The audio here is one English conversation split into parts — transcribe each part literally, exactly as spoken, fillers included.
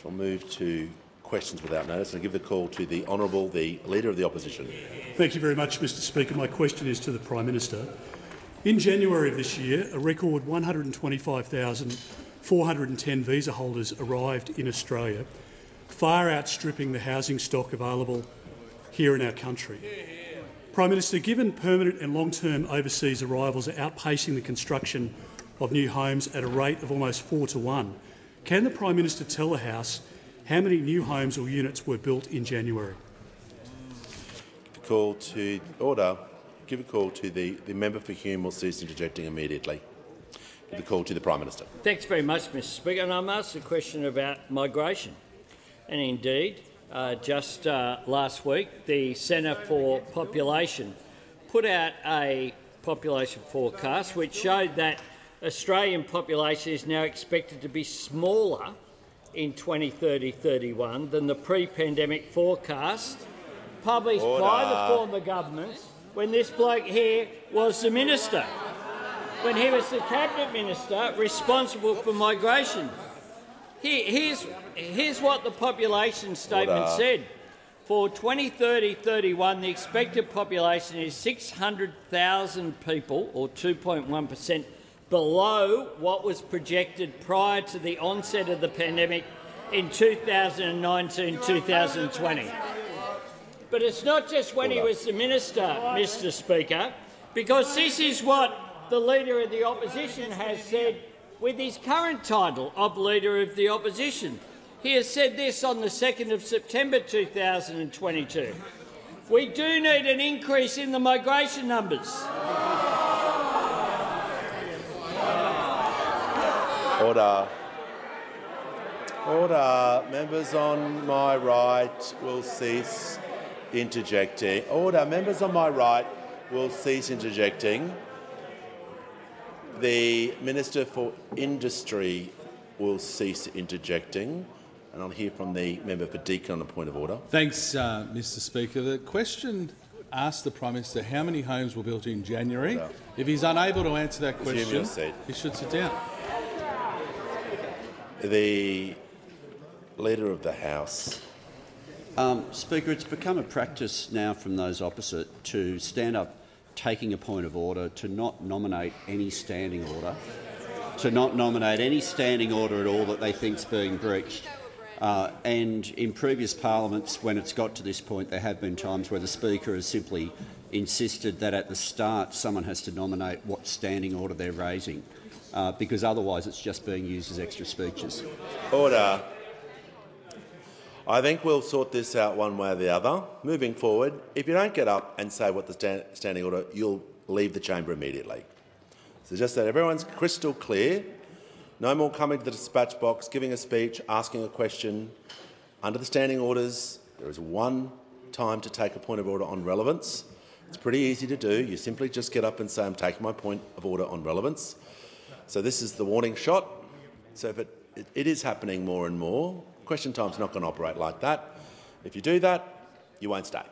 We'll move to questions without notice and give the call to the Honourable, the Leader of the Opposition. Thank you very much, Mister Speaker. My question is to the Prime Minister. In January of this year, a record one hundred twenty-five thousand four hundred ten visa holders arrived in Australia, far outstripping the housing stock available here in our country. Prime Minister, given permanent and long-term overseas arrivals are outpacing the construction of new homes at a rate of almost four to one, can the Prime Minister tell the House how many new homes or units were built in January? Call to order. Give a call to the, the member for Hume will cease interjecting immediately. Give the call to the Prime Minister. Thanks very much, Mister Speaker. And I'm asked a question about migration. And indeed, uh, just uh, last week, the Centre for Population put out a population forecast which showed that Australian population is now expected to be smaller in twenty thirty thirty-one than the pre-pandemic forecast published Order. by the former government when this bloke here was the minister, when he was the cabinet minister responsible for migration. Here, here's, here's what the population statement Order. said. For twenty thirty thirty-one, the expected population is six hundred thousand people, or two point one per cent, below what was projected prior to the onset of the pandemic in two thousand nineteen two thousand twenty. But it's not just when he was the minister, Mister Speaker, because this is what the Leader of the Opposition has said with his current title of Leader of the Opposition. He has said this on the second of September two thousand twenty-two. We do need an increase in the migration numbers. Order. Order. Members on my right will cease interjecting. Order. Members on my right will cease interjecting. The Minister for Industry will cease interjecting. And I'll hear from the member for Deakin on a point of order. Thanks, uh, Mister Speaker. The question asked the Prime Minister how many homes were built in January. Order. If he's unable to answer that Resume question, your seat. he should sit down. The Leader of the House. Um, Speaker, it's become a practice now from those opposite to stand up taking a point of order, to not nominate any standing order, to not nominate any standing order at all that they think is being breached. Uh, and in previous parliaments, when it's got to this point, there have been times where the Speaker has simply insisted that at the start someone has to nominate what standing order they're raising, uh, because otherwise it's just being used as extra speeches. Order. I think we'll sort this out one way or the other. Moving forward, if you don't get up and say what the stand standing order, you'll leave the chamber immediately. So just that everyone's crystal clear. No more coming to the dispatch box, giving a speech, asking a question. Under the standing orders, there is one time to take a point of order on relevance. It's pretty easy to do. You simply just get up and say, I'm taking my point of order on relevance. So this is the warning shot. So if it, it, it is happening more and more, question time's not going to operate like that. If you do that, you won't stay.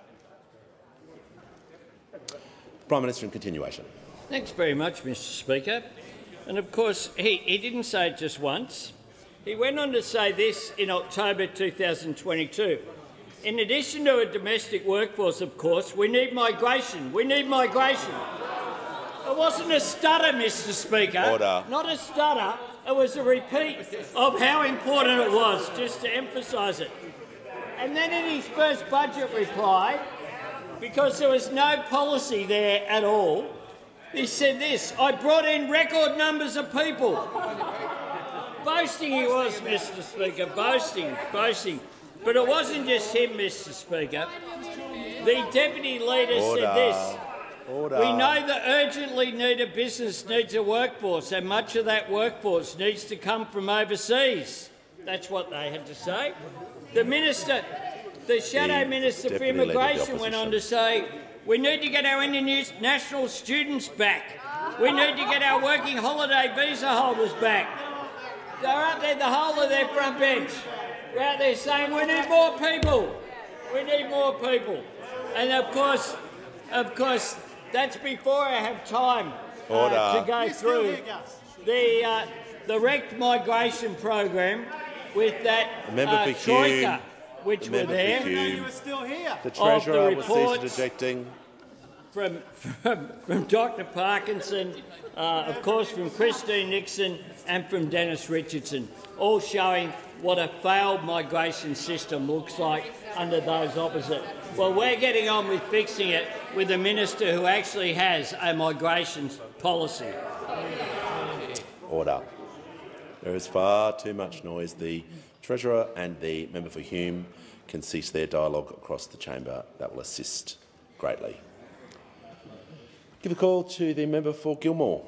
Prime Minister in continuation. Thanks very much, Mister Speaker. And of course, he, he didn't say it just once. He went on to say this in October two thousand twenty-two. In addition to a domestic workforce, of course, we need migration. We need migration. It wasn't a stutter, Mister Speaker. Order. Not a stutter. It was a repeat of how important it was, just to emphasise it. And then in his first budget reply, because there was no policy there at all, he said this: I brought in record numbers of people. Boasting he was, Mister Speaker, boasting, boasting. But it wasn't just him, Mister Speaker. The Deputy Leader Order. said this: Order. we know the urgently needed business needs a workforce, and much of that workforce needs to come from overseas. That's what they had to say. The minister, the Shadow The Minister for Deputy Leader of the Immigration went on to say, we need to get our international students back. We need to get our working holiday visa holders back. They're out there, the whole of their front bench. We're out there saying we need more people. We need more people. And of course, of course, that's before I have time uh, to go through the, uh, the wrecked migration program with that Member uh, for troika, Hume. which The were member for there. Hume. You were still here. The Treasurer the will cease reports. interjecting. From, from, from Doctor Parkinson, uh, of course from Christine Nixon and from Dennis Richardson, all showing what a failed migration system looks like under those opposite. Well, we're getting on with fixing it with a minister who actually has a migration policy. Order. There is far too much noise. The Treasurer and the member for Hume can cease their dialogue across the chamber. That will assist greatly. Give a call to the member for Gilmore.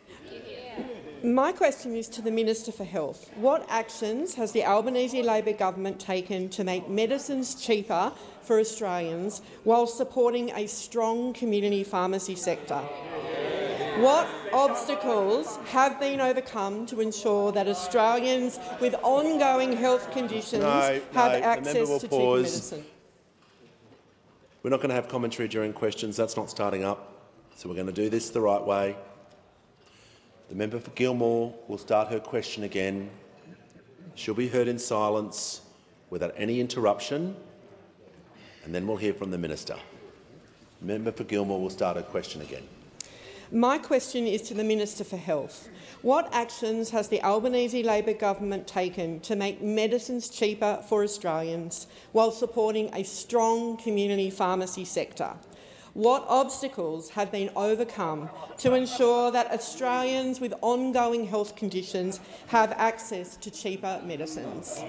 My question is to the Minister for Health. What actions has the Albanese Labor government taken to make medicines cheaper for Australians while supporting a strong community pharmacy sector? What obstacles have been overcome to ensure that Australians with ongoing health conditions No, have no, the member access will to cheaper pause. medicine? We're not going to have commentary during questions. That's not starting up. So we're going to do this the right way. The member for Gilmore will start her question again. She'll be heard in silence without any interruption, and then we'll hear from the minister. The member for Gilmore will start her question again. My question is to the Minister for Health. What actions has the Albanese Labor government taken to make medicines cheaper for Australians while supporting a strong community pharmacy sector? What obstacles have been overcome to ensure that Australians with ongoing health conditions have access to cheaper medicines?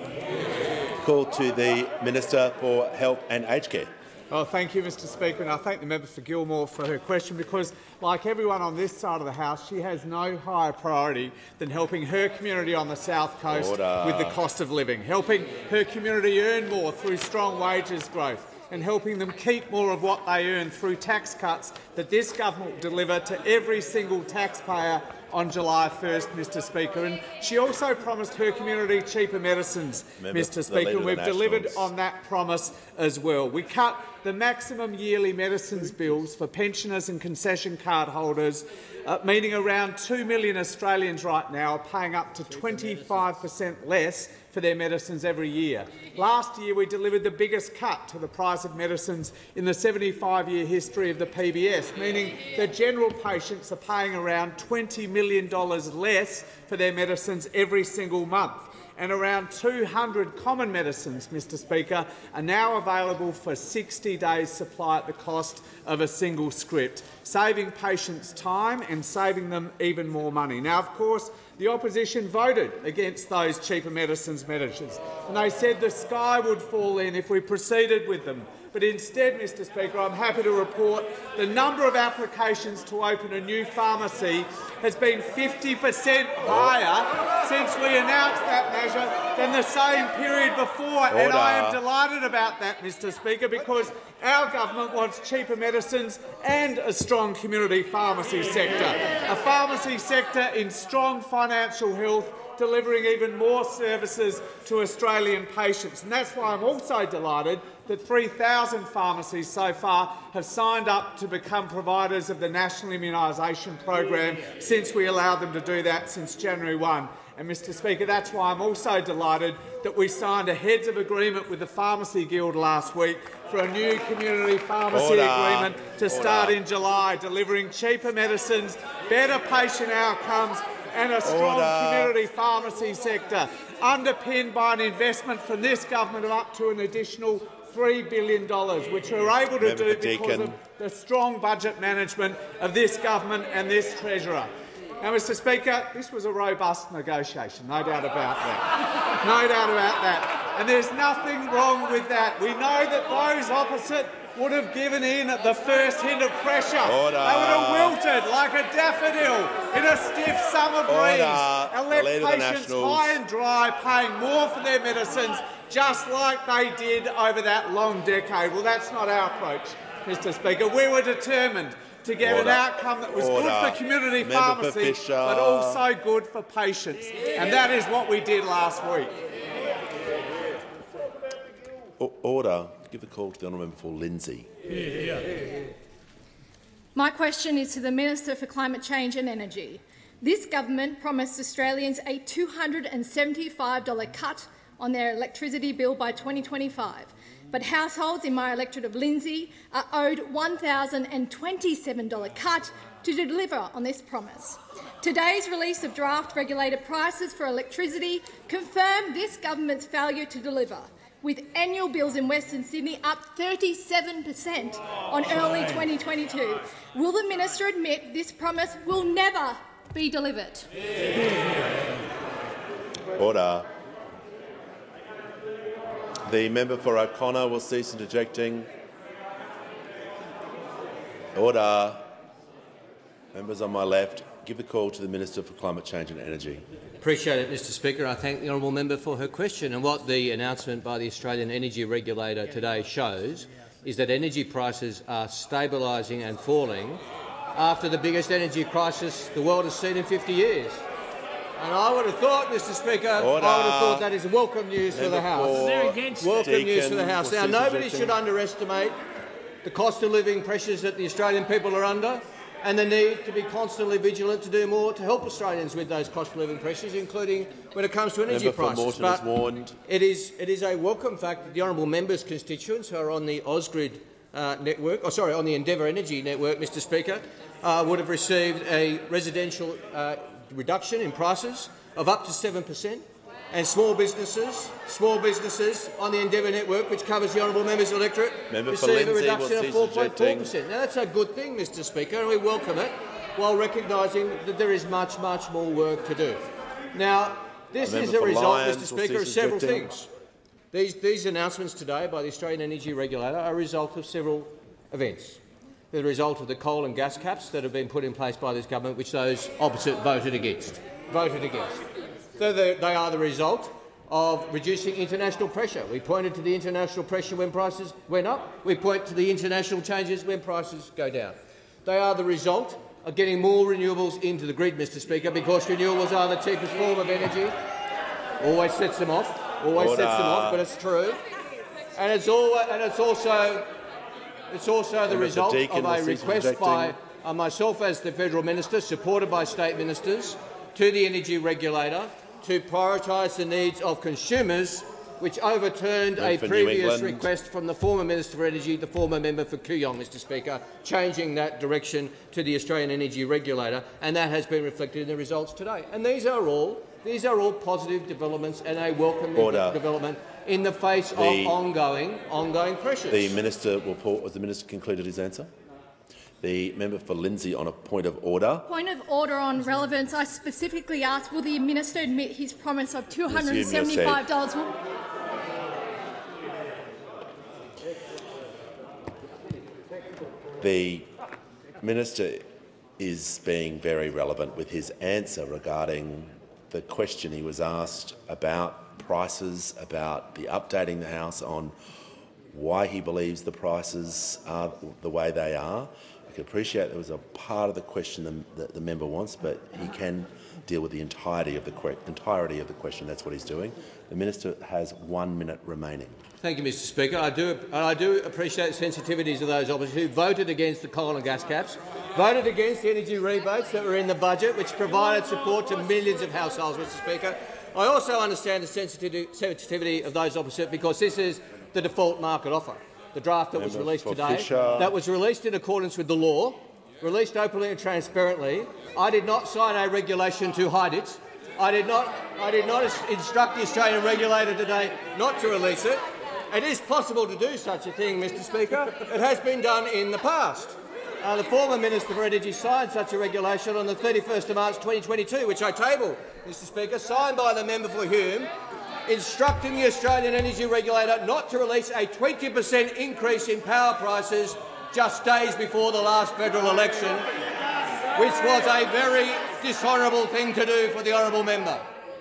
Call to the Minister for Health and Aged Care. Well, thank you, Mister Speaker, and I thank the member for Gilmore for her question because, like everyone on this side of the House, she has no higher priority than helping her community on the South Coast Order. with the cost of living, helping her community earn more through strong wages growth, and helping them keep more of what they earn through tax cuts that this government will deliver to every single taxpayer on July first, Mister Speaker. And she also promised her community cheaper medicines, Member Mister Speaker, and we've delivered Nationals. on that promise as well. We cut the maximum yearly medicines bills for pensioners and concession card holders, uh, meaning around two million Australians right now are paying up to twenty-five per cent less for their medicines every year. Last year we delivered the biggest cut to the price of medicines in the seventy-five year history of the P B S, meaning that general patients are paying around twenty million dollars less for their medicines every single month. And around two hundred common medicines, Mister Speaker, are now available for sixty days' supply at the cost of a single script, saving patients time and saving them even more money. Now, of course, the opposition voted against those cheaper medicines measures, and they said the sky would fall in if we proceeded with them. But instead, Mister Speaker, I'm happy to report the number of applications to open a new pharmacy has been fifty per cent higher since we announced that measure than the same period before. Order. And I am delighted about that, Mister Speaker, because our government wants cheaper medicines and a strong community pharmacy sector, a pharmacy sector in strong financial health, delivering even more services to Australian patients. And that's why I'm also delighted that three thousand pharmacies so far have signed up to become providers of the National Immunisation Program since we allowed them to do that since January first. And, Mister Speaker, that's why I'm also delighted that we signed a heads of agreement with the Pharmacy Guild last week for a new community pharmacy Order. agreement to start Order. in July, delivering cheaper medicines, better patient outcomes and a strong Order. community pharmacy sector, underpinned by an investment from this government of up to an additional three billion dollars, which we're able to Member do for because Deakin. of the strong budget management of this government and this Treasurer. Now, Mister Speaker, this was a robust negotiation, no doubt about that. No doubt about that. And there's nothing wrong with that. We know that those opposite would have given in at the first hint of pressure. Order. They would have wilted like a daffodil in a stiff summer breeze Order. and left The Leader of the patients Nationals. high and dry, paying more for their medicines, just like they did over that long decade. Well, that's not our approach, Mister Speaker. We were determined to get Order. an outcome that was Order. good for community Member for pharmacy, Fisher. but also good for patients. And that is what we did last week. O- Order. Give a call to the honourable member for Lindsay. My question is to the Minister for Climate Change and Energy. This government promised Australians a two hundred seventy-five dollars cut on their electricity bill by twenty twenty-five. But households in my electorate of Lindsay are owed one thousand twenty-seven dollars cut to deliver on this promise. Today's release of draft regulated prices for electricity confirm this government's failure to deliver, with annual bills in Western Sydney up thirty-seven per cent on early twenty twenty-two. Will the minister admit this promise will never be delivered? Order. The member for O'Connor will cease interjecting. Order. Members on my left, give the call to the Minister for Climate Change and Energy. Appreciate it, Mister Speaker. I thank the honourable member for her question. And what the announcement by the Australian Energy Regulator today shows is that energy prices are stabilising and falling after the biggest energy crisis the world has seen in fifty years. And I would have thought, Mister Speaker, Order. I would have thought that is welcome news Member for the House. Welcome Deakin news for the House. will Now, cease nobody interjecting. should underestimate the cost of living pressures that the Australian people are under, and the need to be constantly vigilant to do more to help Australians with those cost of living pressures, including when it comes to energy Member for prices. Moreton But is warned. It is, it is a welcome fact that the honourable member's constituents who are on the Ausgrid uh, network, or sorry, on the Endeavour Energy network, Mister Speaker, uh, would have received a residential uh, reduction in prices of up to seven per cent, and small businesses, small businesses on the Endeavour network, which covers the honourable member's electorate, Member for receive a Lindsay will reduction of cease four point four interjecting. per cent. Now, that's a good thing, Mister Speaker, and we welcome it, while recognising that there is much, much more work to do. Now, this A is member a for result, Lyons Mister will Speaker, of cease several interjecting. things. These, these announcements today by the Australian Energy Regulator are a result of several events. They're the result of the coal and gas caps that have been put in place by this government, which those opposite voted against. Voted against. They're the, they are the result of reducing international pressure. We pointed to the international pressure when prices went up. We point to the international changes when prices go down. They are the result of getting more renewables into the grid, Mister Speaker, because renewables are the cheapest form of energy. Always sets them off. Always Order. sets them off, but it's true. And it's, all, and it's also it's also the Member for result Deakin of will a cease request interjecting. by uh, myself as the federal minister, supported by state ministers, to the energy regulator to prioritise the needs of consumers, which overturned Member a for New previous England. request from the former Minister for Energy, the former member for Kooyong, Mister Speaker, changing that direction to the Australian Energy Regulator, and that has been reflected in the results today. And these are all these are all positive developments and a welcome Order. development in the face The- of ongoing ongoing pressures. The minister will pause. Has the minister concluded his answer? The member for Lindsay on a point of order. Point of order on relevance. I specifically asked, will the minister admit his promise of two hundred seventy-five dollars? The minister is being very relevant with his answer regarding the question he was asked about prices, about the updating the House on why he believes the prices are the way they are. I can appreciate there was a part of the question the, the, the member wants, but he can deal with the entirety of the entirety of the question. That's what he's doing. The minister has one minute remaining. Thank you, Mister Speaker. I do, I do appreciate the sensitivities of those opposite who voted against the coal and gas caps, voted against the energy rebates that were in the budget, which provided support to millions of households, Mister Speaker. I also understand the sensitivity, sensitivity of those opposite, because this is the default market offer, the draft that was Member released for today, Fisher. that was released in accordance with the law, released openly and transparently. I did not sign a regulation to hide it. I did not, I did not instruct the Australian regulator today not to release it. It is possible to do such a thing, Mister Speaker. It has been done in the past. Uh, the former Minister for Energy signed such a regulation on the thirty-first of March twenty twenty-two, which I tabled, Mister Speaker, signed by the member for Hume, instructing the Australian Energy Regulator not to release a twenty per cent increase in power prices just days before the last federal election, which was a very dishonourable thing to do for the honourable member.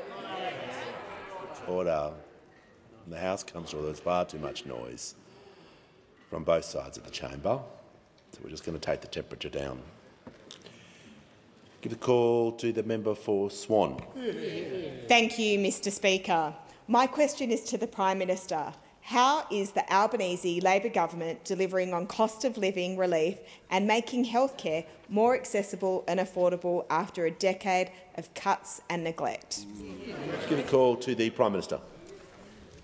Order. The House comes through. There's far too much noise from both sides of the chamber, so we're just going to take the temperature down. Give the call to the member for Swan. Thank you, Mister Speaker. My question is to the Prime Minister. How is the Albanese Labor government delivering on cost of living relief and making healthcare more accessible and affordable after a decade of cuts and neglect? Give a call to the Prime Minister.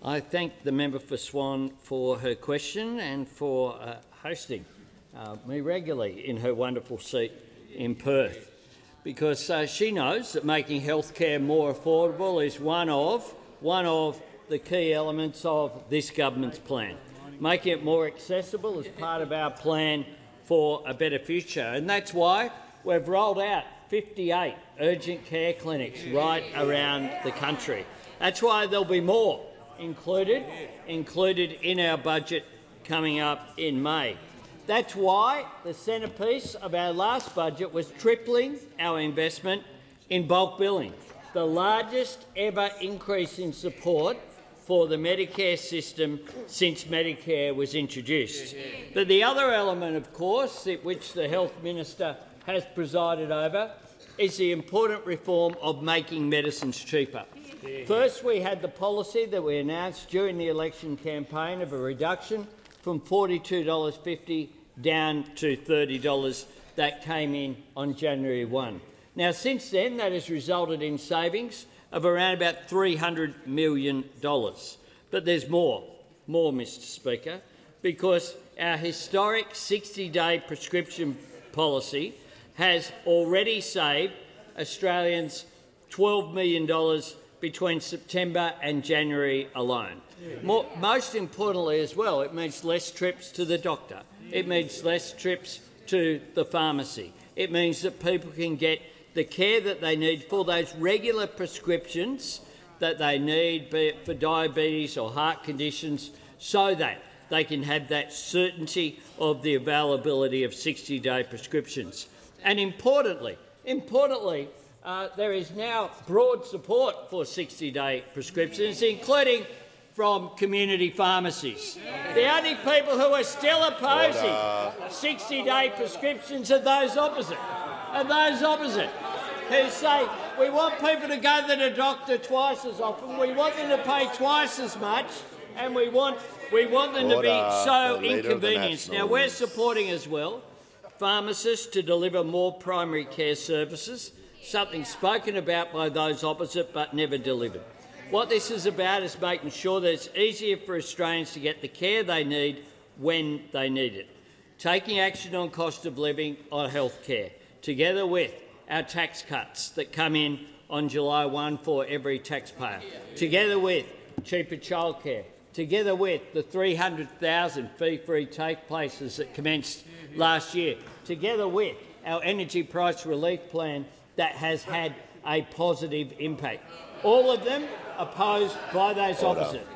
I thank the member for Swan for her question and for uh, hosting uh, me regularly in her wonderful seat in Perth, because uh, she knows that making healthcare more affordable is one of, one of the key elements of this government's plan. Making it more accessible is part of our plan for a better future, and that's why we've rolled out fifty-eight urgent care clinics right around the country. That's why there'll be more included, included in our budget coming up in May. That's why the centrepiece of our last budget was tripling our investment in bulk billing, the largest ever increase in support for the Medicare system since Medicare was introduced. But the other element, of course, which the Health Minister has presided over, is the important reform of making medicines cheaper. First, we had the policy that we announced during the election campaign of a reduction from forty-two dollars fifty down to thirty dollars. That came in on January first. Now, since then, that has resulted in savings of around about three hundred million dollars. But there's more, more, Mister Speaker, because our historic sixty-day prescription policy has already saved Australians twelve million dollars between September and January alone. More, most importantly as well, it means less trips to the doctor. It means less trips to the pharmacy. It means that people can get the care that they need for those regular prescriptions that they need, be it for diabetes or heart conditions, so that they can have that certainty of the availability of sixty-day prescriptions. And importantly, importantly, uh, there is now broad support for sixty-day prescriptions, including from community pharmacies. The only people who are still opposing sixty-day prescriptions are those opposite, are those opposite, who say we want people to go to the doctor twice as often, we want them to pay twice as much, and we want, we want them Order. to be so The inconvenienced. Now, we're supporting as well pharmacists to deliver more primary care services, something spoken about by those opposite but never delivered. What this is about is making sure that it's easier for Australians to get the care they need when they need it. Taking action on cost of living on health care, together with our tax cuts that come in on July first for every taxpayer, together with cheaper childcare, together with the three hundred thousand fee-free take places that commenced last year, together with our energy price relief plan that has had a positive impact. All of them opposed by those Order. opposite.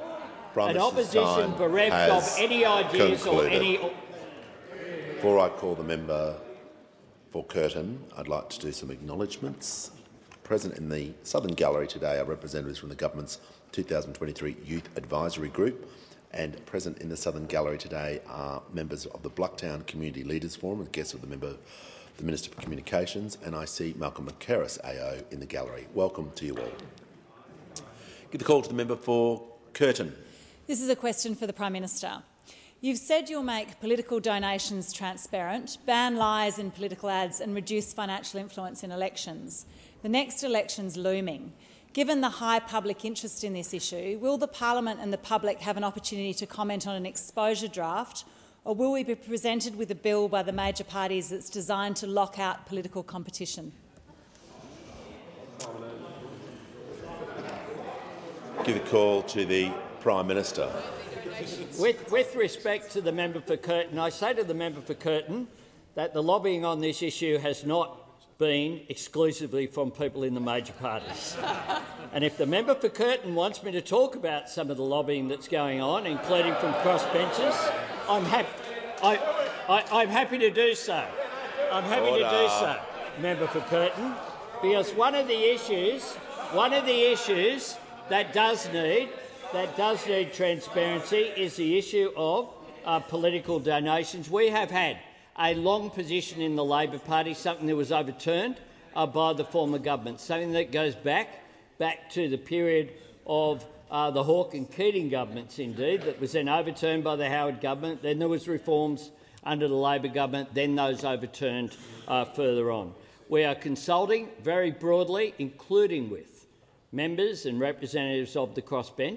Prime An Minister's opposition time bereft of has any ideas concluded. or any... Before I call the member for Curtin, I'd like to do some acknowledgements. Present in the Southern Gallery today are representatives from the government's two thousand twenty-three Youth Advisory Group, and present in the Southern Gallery today are members of the Blacktown Community Leaders Forum and guests of the member, the Minister for Communications, and I see Malcolm McCarris A O in the gallery. Welcome to you all. Give the call to the member for Curtin. This is a question for the Prime Minister. You've said you'll make political donations transparent, ban lies in political ads and reduce financial influence in elections. The next election's looming. Given the high public interest in this issue, will the Parliament and the public have an opportunity to comment on an exposure draft, or will we be presented with a bill by the major parties that's designed to lock out political competition? Give the call to the Prime Minister. With, with respect to the member for Curtin, I say to the member for Curtin that the lobbying on this issue has not been exclusively from people in the major parties. And if the member for Curtin wants me to talk about some of the lobbying that's going on, including from crossbenchers, I'm, hap I, I, I'm happy to do so. I'm happy Order. to do so, member for Curtin, because one of the issues, one of the issues that does need that does need transparency is the issue of uh, political donations. We have had a long position in the Labor Party, something that was overturned uh, by the former government, something that goes back, back to the period of uh, the Hawke and Keating governments, indeed, that was then overturned by the Howard government. Then there was reforms under the Labor government, then those overturned uh, further on. We are consulting very broadly, including with members and representatives of the crossbench,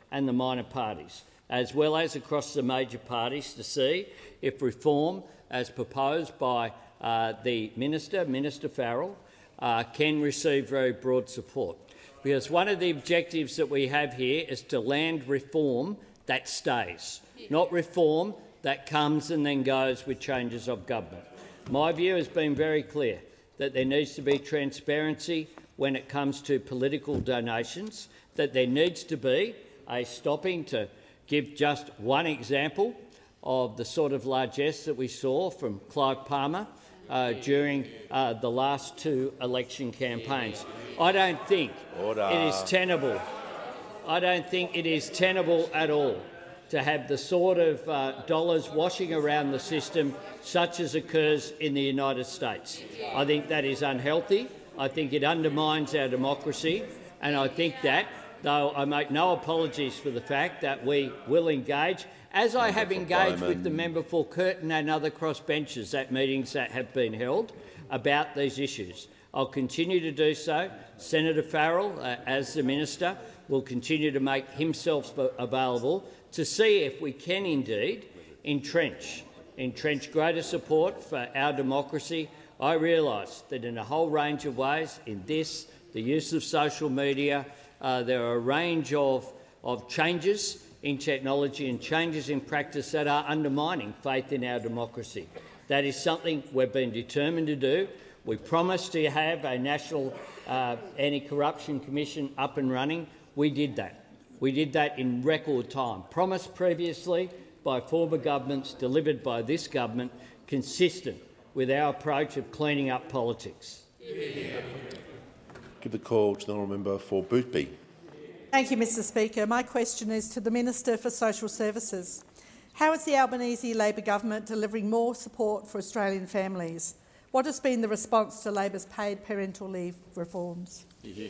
and the minor parties, as well as across the major parties, to see if reform, as proposed by uh, the Minister, Minister Farrell, uh, can receive very broad support. Because one of the objectives that we have here is to land reform that stays, not reform that comes and then goes with changes of government. My view has been very clear that there needs to be transparency when it comes to political donations, that there needs to be a stopping, to give just one example of the sort of largesse that we saw from Clive Palmer uh, during uh, the last two election campaigns. I don't think Order. it is tenable. I don't think it is tenable at all to have the sort of uh, dollars washing around the system such as occurs in the United States. I think that is unhealthy. I think it undermines our democracy, and I think that, though I make no apologies for the fact that we will engage, as I have engaged with the member for Curtin and other crossbenchers at meetings that have been held about these issues. I'll continue to do so. Senator Farrell, uh, as the minister, will continue to make himself available to see if we can indeed entrench, entrench greater support for our democracy. I realise that in a whole range of ways, in this, the use of social media, uh, there are a range of, of changes in technology and changes in practice that are undermining faith in our democracy. That is something we've been determined to do. We promised to have a National uh, Anti-Corruption Commission up and running. We did that. We did that in record time, promised previously by former governments, delivered by this government, consistent with our approach of cleaning up politics. Give the call to the honourable member for Boothby. Thank you, Mr Speaker. My question is to the Minister for Social Services. How is the Albanese Labor government delivering more support for Australian families? What has been the response to Labor's paid parental leave reforms?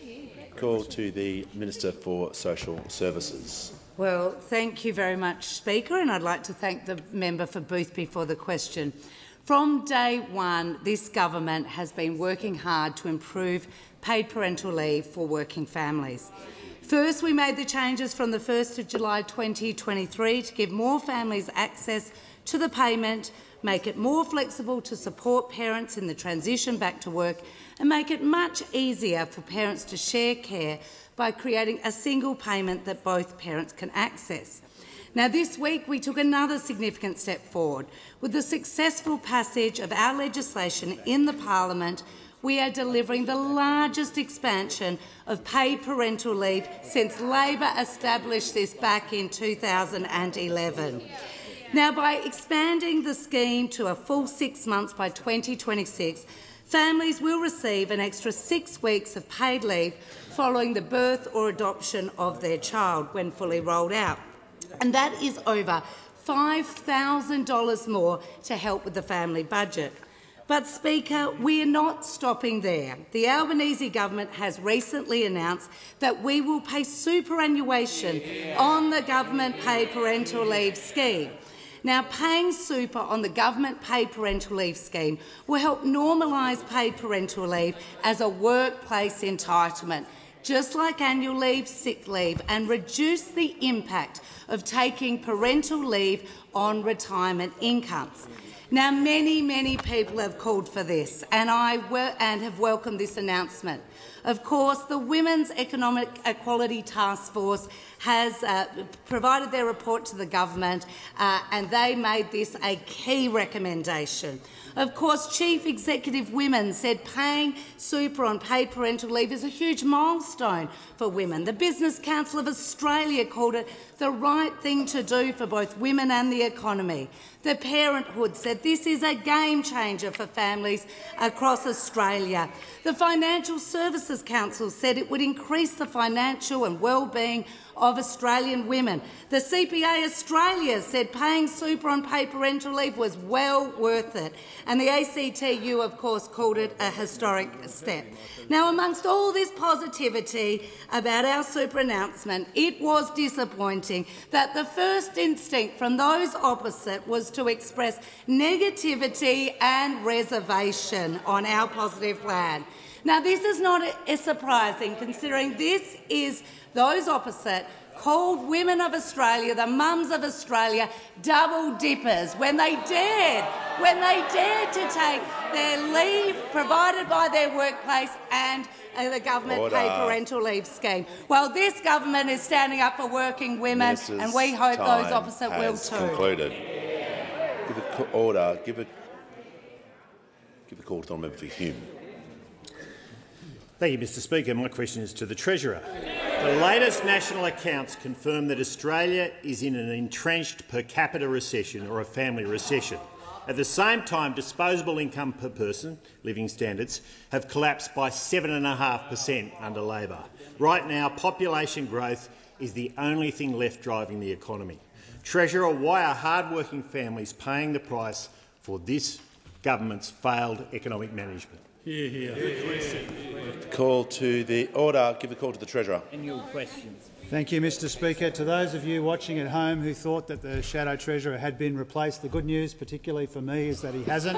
Call to the Minister for Social Services. Well, thank you very much, Speaker, and I'd like to thank the member for Boothby for the question. From day one, this government has been working hard to improve paid parental leave for working families. First, we made the changes from the first of July twenty twenty-three to give more families access to the payment, make it more flexible to support parents in the transition back to work, and make it much easier for parents to share care by creating a single payment that both parents can access. Now, this week we took another significant step forward. With the successful passage of our legislation in the Parliament, we are delivering the largest expansion of paid parental leave since Labor established this back in two thousand eleven. Now, by expanding the scheme to a full six months by twenty twenty-six, families will receive an extra six weeks of paid leave following the birth or adoption of their child when fully rolled out. And that is over five thousand dollars more to help with the family budget. But, Speaker, we are not stopping there. The Albanese government has recently announced that we will pay superannuation on the government-paid parental leave scheme. Now, paying super on the government-paid parental leave scheme will help normalise paid parental leave as a workplace entitlement, just like annual leave, sick leave, and reduce the impact of taking parental leave on retirement incomes. Now, many, many people have called for this, and I and have welcomed this announcement. Of course, the Women's Economic Equality Task Force has uh, provided their report to the government, uh, and they made this a key recommendation. Of course, Chief Executive Women said paying super on paid parental leave is a huge milestone for women. The Business Council of Australia called it the right thing to do for both women and the economy. The Parenthood said this is a game changer for families across Australia. The Financial Services Council said it would increase the financial and well-being of Australian women. The C P A Australia said paying super on paid parental leave was well worth it. And the A C T U, of course, called it a historic step. Now, amongst all this positivity about our super announcement, it was disappointing that the first instinct from those opposite was to express negativity and reservation on our positive plan. Now, this is not surprising, considering this is those opposite called women of Australia, the mums of Australia, double dippers when they dared, when they dared to take their leave provided by their workplace and uh, the government Order. paid parental leave scheme. Well, this government is standing up for working women, Minister's and we hope time those opposite will has too. Concluded. Give a co- order. Give a give a call to the member for Hume. Thank you, Mister Speaker. My question is to the Treasurer. The latest national accounts confirm that Australia is in an entrenched per capita recession or a family recession. At the same time, disposable income per person, living standards, have collapsed by seven point five per cent under Labor. Right now, population growth is the only thing left driving the economy. Treasurer, why are hard-working families paying the price for this government's failed economic management? Here, here. Call to the order. Give a call to the Treasurer. Annual questions. Thank you, Mister Speaker. To those of you watching at home who thought that the Shadow Treasurer had been replaced, the good news, particularly for me, is that he hasn't.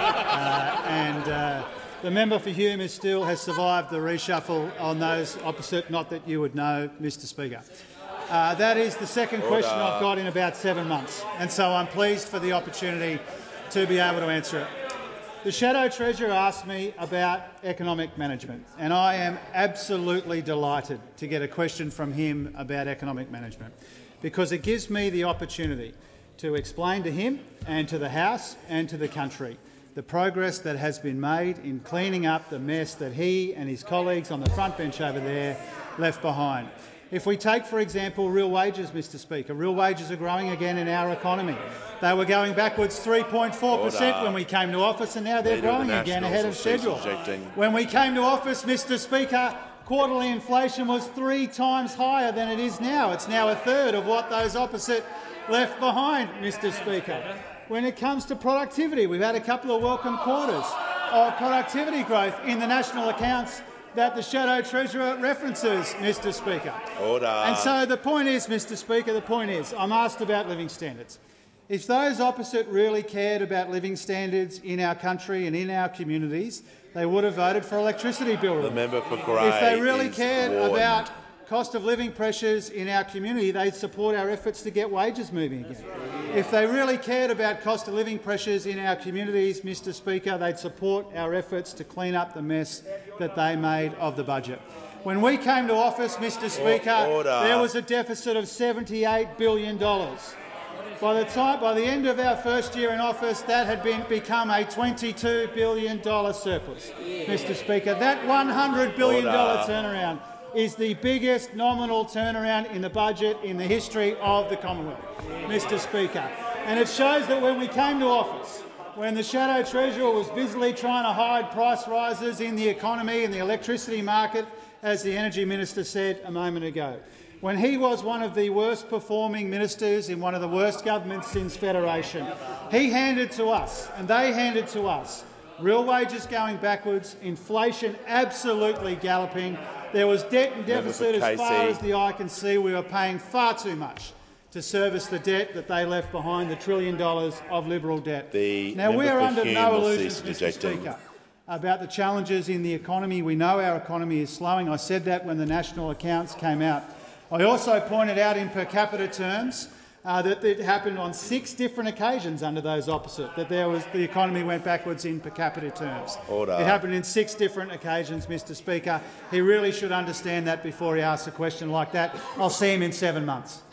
uh, and uh, the member for Hume is still has survived the reshuffle on those opposite, not that you would know, Mister Speaker. Uh, that is the second Order. question I've got in about seven months, and so I'm pleased for the opportunity to be able to answer it. The Shadow Treasurer asked me about economic management, and I am absolutely delighted to get a question from him about economic management, because it gives me the opportunity to explain to him and to the House and to the country the progress that has been made in cleaning up the mess that he and his colleagues on the front bench over there left behind. If we take, for example, real wages, Mister Speaker, real wages are growing again in our economy. They were going backwards three point four per cent when we came to office, and now they're Leader of growing the again Nationals ahead will of cease schedule. objecting. When we came to office, Mister Speaker, quarterly inflation was three times higher than it is now. It's now a third of what those opposite left behind, Mister Speaker. When it comes to productivity, we've had a couple of welcome quarters of productivity growth in the national accounts that the Shadow Treasurer references, Mister Speaker. Order. And so the point is, Mister Speaker, the point is, I'm asked about living standards. If those opposite really cared about living standards in our country and in our communities, they would have voted for electricity bill relief. The member for Grey If they really is cared warned. about cost of living pressures in our community, they'd support our efforts to get wages moving again. If they really cared about cost of living pressures in our communities, Mister Speaker, they'd support our efforts to clean up the mess that they made of the budget. When we came to office, Mister Speaker, Order. there was a deficit of seventy-eight billion dollars. By the time, by the end of our first year in office, that had been, become a twenty-two billion dollars surplus. Mister Speaker, that one hundred billion dollars Order. turnaround is the biggest nominal turnaround in the budget in the history of the Commonwealth, Mister Speaker. And it shows that when we came to office, when the Shadow Treasurer was busily trying to hide price rises in the economy and the electricity market, as the Energy Minister said a moment ago, when he was one of the worst performing ministers in one of the worst governments since Federation, he handed to us, and they handed to us, real wages going backwards, inflation absolutely galloping. There was debt and deficit as far as the eye can see. We were paying far too much to service the debt that they left behind, the trillion dollars of Liberal debt. The now, we are under Hume no will illusions, cease Mister rejecting. Speaker, about the challenges in the economy. We know our economy is slowing. I said that when the national accounts came out. I also pointed out in per capita terms uh, that it happened on six different occasions under those opposite, that there was the economy went backwards in per capita terms. Order. It happened in six different occasions, Mister Speaker. He really should understand that before he asks a question like that. I'll see him in seven months.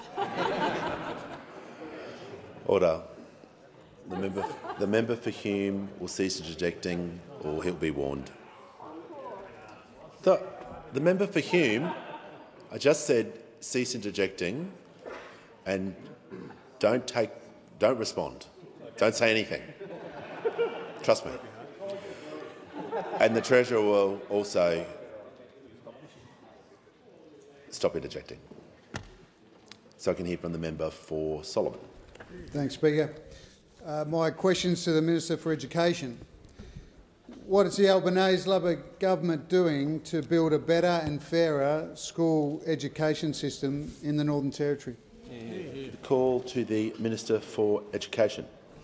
Order. The member, the member for Hume will cease interjecting, or he'll be warned. The, the member for Hume, I just said cease interjecting, and don't take, don't respond, don't say anything. Trust me. And the Treasurer will also stop interjecting, so I can hear from the member for Solomon. Thanks, Speaker. Uh, my question's to the Minister for Education. What is the Albanese Labor government doing to build a better and fairer school education system in the Northern Territory? The call to the Minister for Education.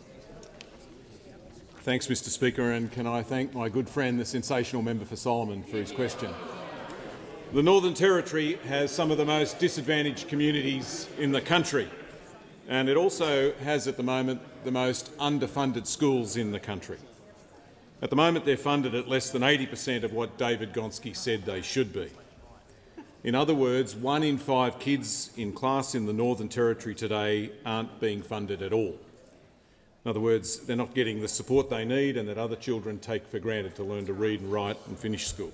Thanks, Mister Speaker, and can I thank my good friend, the sensational member for Solomon, for his question. The Northern Territory has some of the most disadvantaged communities in the country, and it also has at the moment the most underfunded schools in the country. At the moment they're funded at less than eighty per cent of what David Gonski said they should be. In other words, one in five kids in class in the Northern Territory today aren't being funded at all. In other words, they're not getting the support they need and that other children take for granted to learn to read and write and finish school.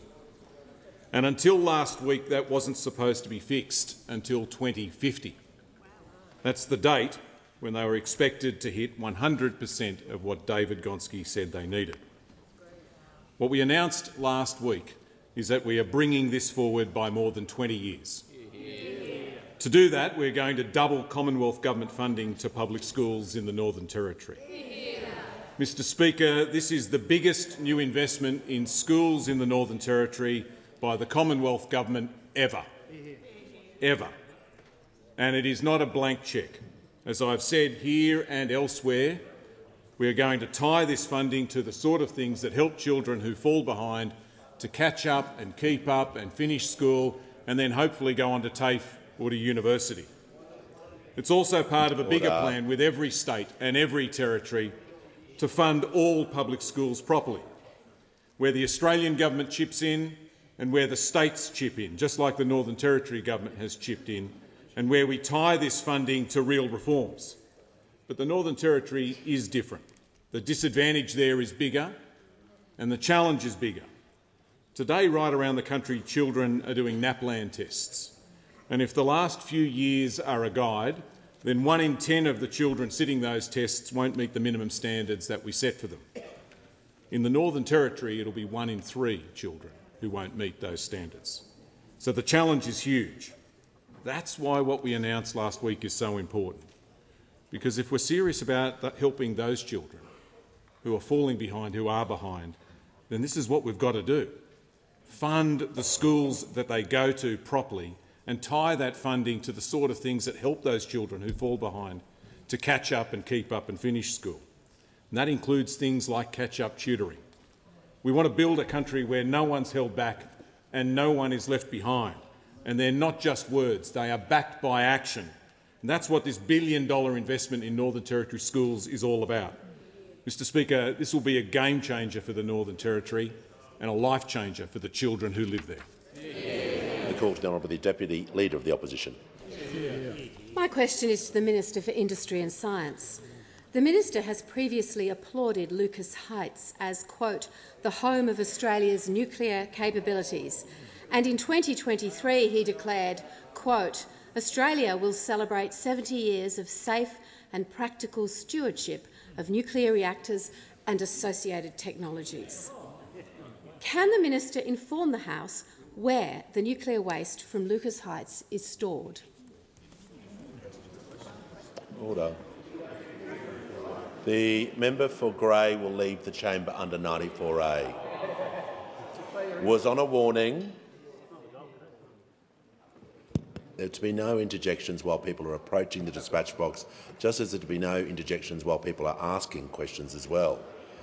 And until last week, that wasn't supposed to be fixed until twenty fifty. That's the date when they were expected to hit one hundred per cent of what David Gonski said they needed. What we announced last week is that we are bringing this forward by more than twenty years. To do that, we're going to double Commonwealth Government funding to public schools in the Northern Territory. Mister Speaker, this is the biggest new investment in schools in the Northern Territory by the Commonwealth Government ever. Ever. And it is not a blank cheque. As I've said here and elsewhere, we are going to tie this funding to the sort of things that help children who fall behind to catch up and keep up and finish school and then hopefully go on to TAFE or to university. It's also part of a bigger Order. plan with every state and every territory to fund all public schools properly, where the Australian government chips in and where the states chip in, just like the Northern Territory government has chipped in, and where we tie this funding to real reforms. But the Northern Territory is different. The disadvantage there is bigger and the challenge is bigger. Today, right around the country, children are doing NAPLAN tests. And if the last few years are a guide, then one in ten of the children sitting those tests won't meet the minimum standards that we set for them. In the Northern Territory, it'll be one in three children who won't meet those standards. So the challenge is huge. That's why what we announced last week is so important. Because if we're serious about th- helping those children who are falling behind, who are behind, then this is what we've got to do. Fund the schools that they go to properly and tie that funding to the sort of things that help those children who fall behind to catch up and keep up and finish school. And that includes things like catch-up tutoring. We want to build a country where no one's held back and no one is left behind. And they're not just words, they are backed by action. And that's what this billion dollar investment in Northern Territory schools is all about. Mister Speaker, this will be a game changer for the Northern Territory and a life changer for the children who live there. The call to the Honourable the Deputy Leader of the Opposition. My question is to the Minister for Industry and Science. The Minister has previously applauded Lucas Heights as, quote, the home of Australia's nuclear capabilities, and in twenty twenty-three he declared, quote, Australia will celebrate seventy years of safe and practical stewardship of nuclear reactors and associated technologies. Can the Minister inform the House where the nuclear waste from Lucas Heights is stored? Order. The member for Grey will leave the chamber under ninety-four A. Was on a warning. There to be no interjections while people are approaching the dispatch box, just as there to be no interjections while people are asking questions as well.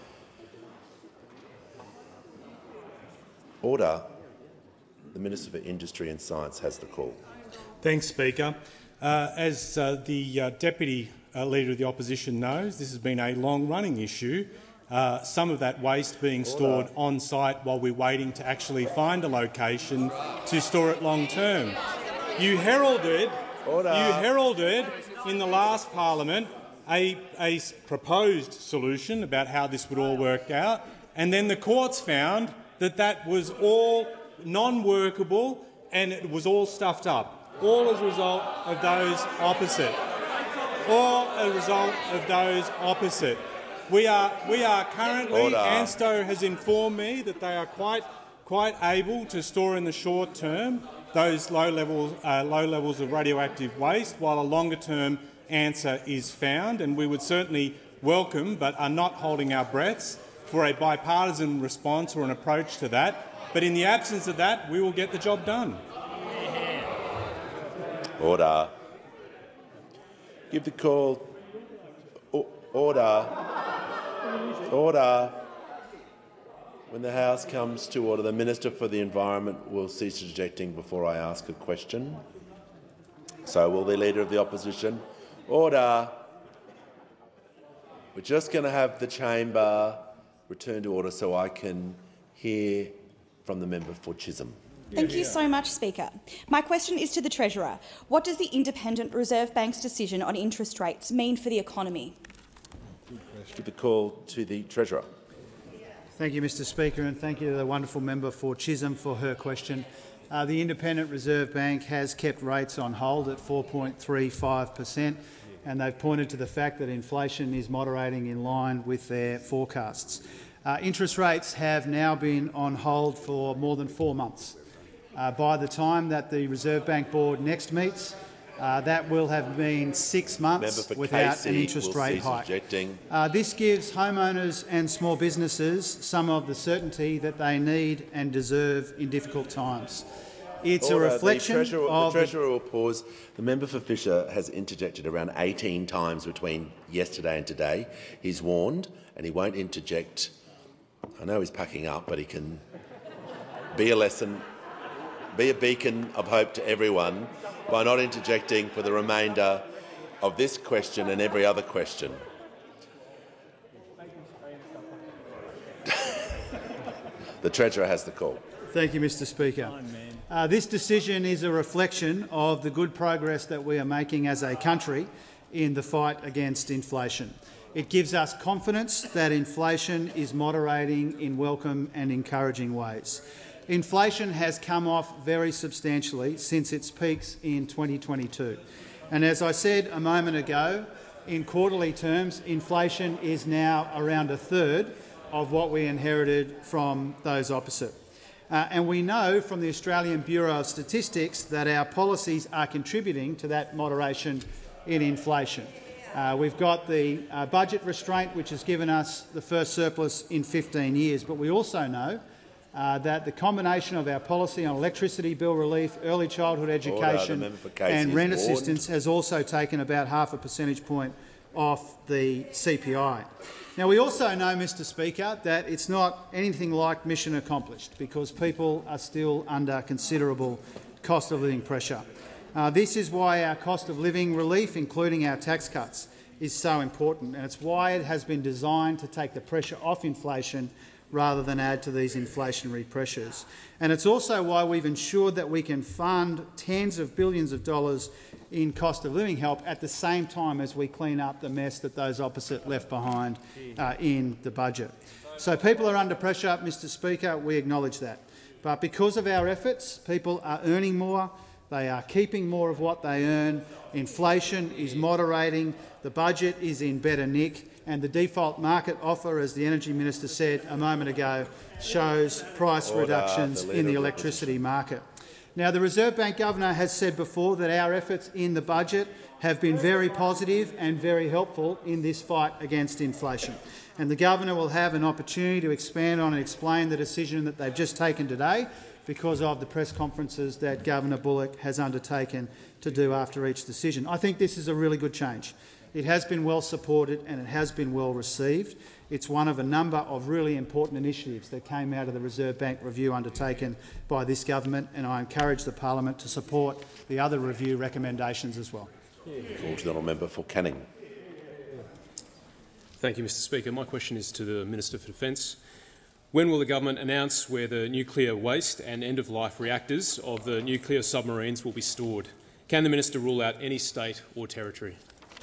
Order. The Minister for Industry and Science has the call. Thanks, Speaker. Uh, as uh, the uh, Deputy uh, Leader of the Opposition knows, this has been a long-running issue, uh, some of that waste being stored Order. on-site while we're waiting to actually find a location to store it long-term. You heralded, Order. you heralded in the last parliament a, a proposed solution about how this would all work out, and then the courts found that that was all non-workable and it was all stuffed up, all as a result of those opposite. All a result of those opposite. We are, we are currently, Order. ANSTO has informed me that they are quite, quite able to store in the short term those low levels, uh, low levels of radioactive waste, while a longer-term answer is found. And we would certainly welcome, but are not holding our breaths, for a bipartisan response or an approach to that. But in the absence of that, we will get the job done. Order. Give the call. O order. Order. When the House comes to order, the Minister for the Environment will cease interjecting before I ask a question. So will the Leader of the Opposition. Order. We're just going to have the chamber return to order so I can hear from the member for Chisholm. Thank you so much, Speaker. My question is to the Treasurer. What does the Independent Reserve Bank's decision on interest rates mean for the economy? Give the call to the Treasurer. Thank you, Mr Speaker, and thank you to the wonderful member for Chisholm for her question. Uh, the Independent Reserve Bank has kept rates on hold at four point three five per cent, and they've pointed to the fact that inflation is moderating in line with their forecasts. Uh, interest rates have now been on hold for more than four months. Uh, by the time that the Reserve Bank Board next meets, uh, that will have been six months without Casey an interest will rate cease hike. objecting. Uh, this gives homeowners and small businesses some of the certainty that they need and deserve in difficult times. It's Order. a reflection the Treasurer, of the Treasurer will pause. The member for Fisher has interjected around eighteen times between yesterday and today. He's warned, and he won't interject. I know he's packing up, but he can be a lesson, be a beacon of hope to everyone by not interjecting for the remainder of this question and every other question. The Treasurer has the call. Thank you, Mr Speaker. Uh, this decision is a reflection of the good progress that we are making as a country in the fight against inflation. It gives us confidence that inflation is moderating in welcome and encouraging ways. Inflation has come off very substantially since its peaks in twenty twenty-two. And as I said a moment ago, in quarterly terms, inflation is now around a third of what we inherited from those opposite. Uh, and we know from the Australian Bureau of Statistics that our policies are contributing to that moderation in inflation. Uh, we've got the uh, budget restraint, which has given us the first surplus in fifteen years, but we also know uh, that the combination of our policy on electricity bill relief, early childhood education and rent assistance has also taken about half a percentage point off the C P I. Now, we also know, Mr Speaker, that it's not anything like mission accomplished because people are still under considerable cost of living pressure. Uh, this is why our cost of living relief, including our tax cuts, is so important, and it's why it has been designed to take the pressure off inflation rather than add to these inflationary pressures. And it's also why we've ensured that we can fund tens of billions of dollars in cost of living help at the same time as we clean up the mess that those opposite left behind uh, in the budget. So people are under pressure, Mr Speaker, we acknowledge that. But because of our efforts, people are earning more, they are keeping more of what they earn, inflation is moderating, the budget is in better nick, and the default market offer, as the Energy Minister said a moment ago, shows price Order. reductions The in the Leader of the electricity market. Now, the Reserve Bank Governor has said before that our efforts in the budget have been very positive and very helpful in this fight against inflation. And the Governor will have an opportunity to expand on and explain the decision that they've just taken today because of the press conferences that Governor Bullock has undertaken to do after each decision. I think this is a really good change. It has been well supported and it has been well received. It's one of a number of really important initiatives that came out of the Reserve Bank review undertaken by this government, and I encourage the parliament to support the other review recommendations as well. Call to the honourable member for Canning. Thank you, Mr Speaker. My question is to the Minister for Defence. When will the government announce where the nuclear waste and end-of-life reactors of the nuclear submarines will be stored? Can the minister rule out any state or territory?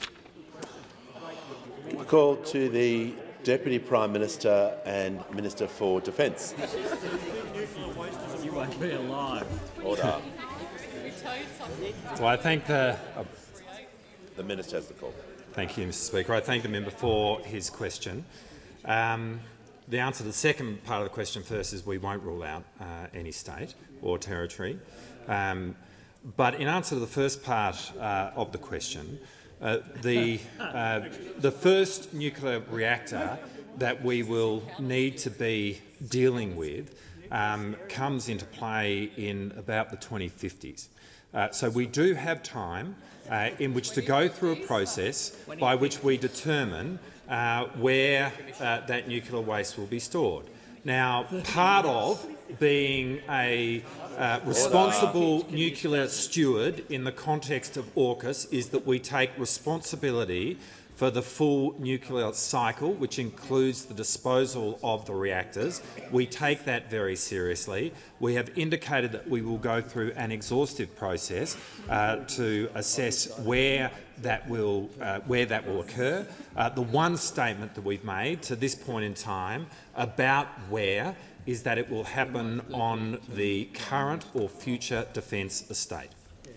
Call to the Deputy Prime Minister and Minister for Defence. You won't be alive. Order. So I thank the. Oh. The Minister has the call. Thank you, Mr Speaker. I thank the member for his question. Um, the answer to the second part of the question first is we won't rule out uh, any state or territory. Um, but in answer to the first part uh, of the question, Uh, the, uh, the first nuclear reactor that we will need to be dealing with um, comes into play in about the twenty fifties. Uh, so we do have time uh, in which to go through a process by which we determine uh, where uh, that nuclear waste will be stored. Now, part of being a uh, responsible nuclear steward in the context of AUKUS is that we take responsibility for the full nuclear cycle, which includes the disposal of the reactors. We take that very seriously. We have indicated that we will go through an exhaustive process uh, to assess where that will uh, where that will occur. Uh, the one statement that we've made to this point in time about where is that it will happen on the current or future defence estate.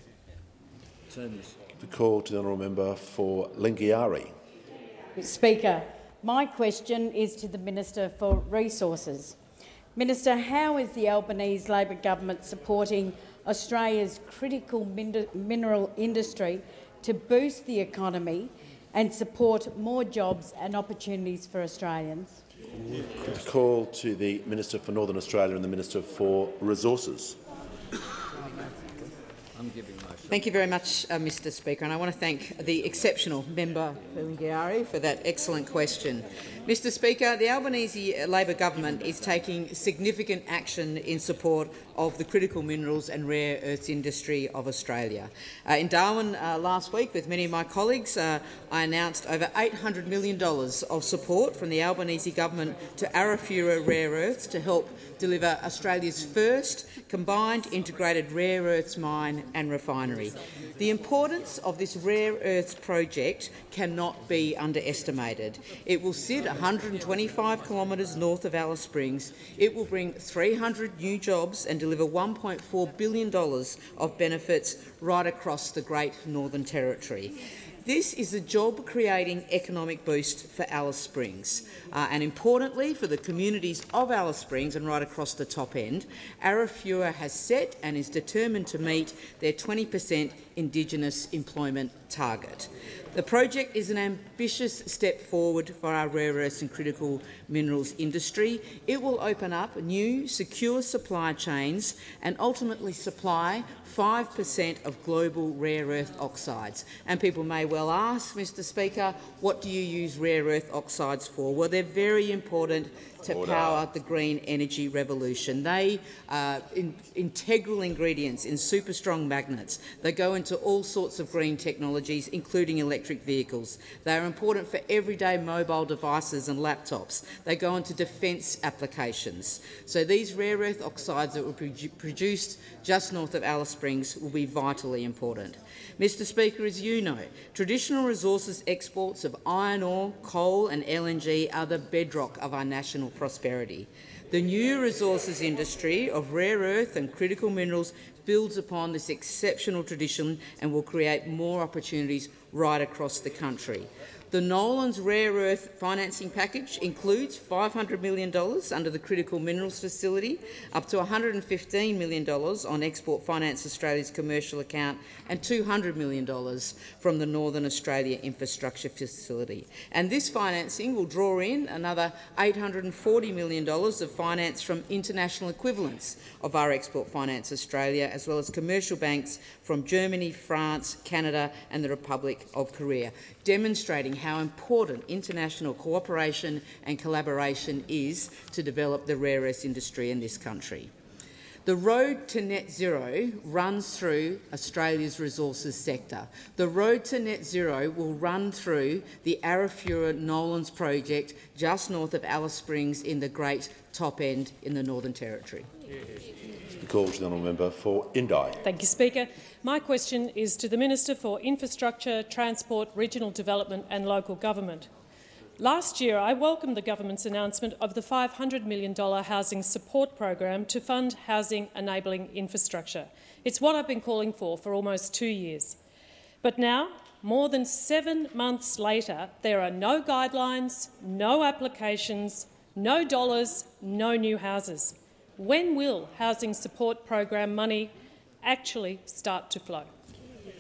The call to the honourable member for Lingiari. Speaker, my question is to the Minister for Resources. Minister, how is the Albanese Labor government supporting Australia's critical min mineral industry to boost the economy and support more jobs and opportunities for Australians? The call to the Minister for Northern Australia and the Minister for Resources. I'm giving Thank you very much, uh, Mister Speaker, and I want to thank the exceptional member Lingiari for that excellent question. Mister Speaker, the Albanese Labor government is taking significant action in support of the critical minerals and rare earths industry of Australia. Uh, in Darwin uh, last week, with many of my colleagues, uh, I announced over eight hundred million dollars of support from the Albanese government to Arafura Rare Earths to help deliver Australia's first combined integrated rare earths mine and refinery. The importance of this rare earths project cannot be underestimated. It will sit one hundred twenty-five kilometres north of Alice Springs. It will bring three hundred new jobs and deliver one point four billion dollars of benefits right across the Great Northern Territory. This is a job-creating economic boost for Alice Springs. Uh, and importantly, for the communities of Alice Springs and right across the top end, Arafura has set and is determined to meet their twenty per cent Indigenous employment target. The project is an ambitious step forward for our rare earths and critical minerals industry. It will open up new, secure supply chains and ultimately supply five per cent of global rare earth oxides. And people may well ask, Mister Speaker, what do you use rare earth oxides for? Well, they're very important to Order. power the green energy revolution. They are in, integral ingredients in super strong magnets. They go into all sorts of green technologies, including electric vehicles. They are important for everyday mobile devices and laptops. They go into defence applications. So these rare earth oxides that were produ produced just north of Alice Springs will be vitally important. Mister Speaker, as you know, traditional resources exports of iron ore, coal and L N G are the bedrock of our national prosperity. The new resources industry of rare earth and critical minerals builds upon this exceptional tradition and will create more opportunities right across the country. The Nolans Rare Earth financing package includes five hundred million dollars under the Critical Minerals Facility, up to one hundred fifteen million dollars on Export Finance Australia's commercial account and two hundred million dollars from the Northern Australia Infrastructure Facility. And this financing will draw in another eight hundred forty million dollars of finance from international equivalents of our Export Finance Australia, as well as commercial banks from Germany, France, Canada and the Republic of Korea, demonstrating how important international cooperation and collaboration is to develop the rare earths industry in this country. The road to net zero runs through Australia's resources sector. The road to net zero will run through the Arafura Nolans project just north of Alice Springs in the Great Top End in the Northern Territory. The call to the honourable member for Indi. Thank you, Speaker. My question is to the Minister for Infrastructure, Transport, Regional Development and Local Government. Last year, I welcomed the government's announcement of the five hundred million dollars housing support program to fund housing-enabling infrastructure. It's what I've been calling for for almost two years. But now, more than seven months later, there are no guidelines, no applications, no dollars, no new houses. When will housing support program money actually start to flow?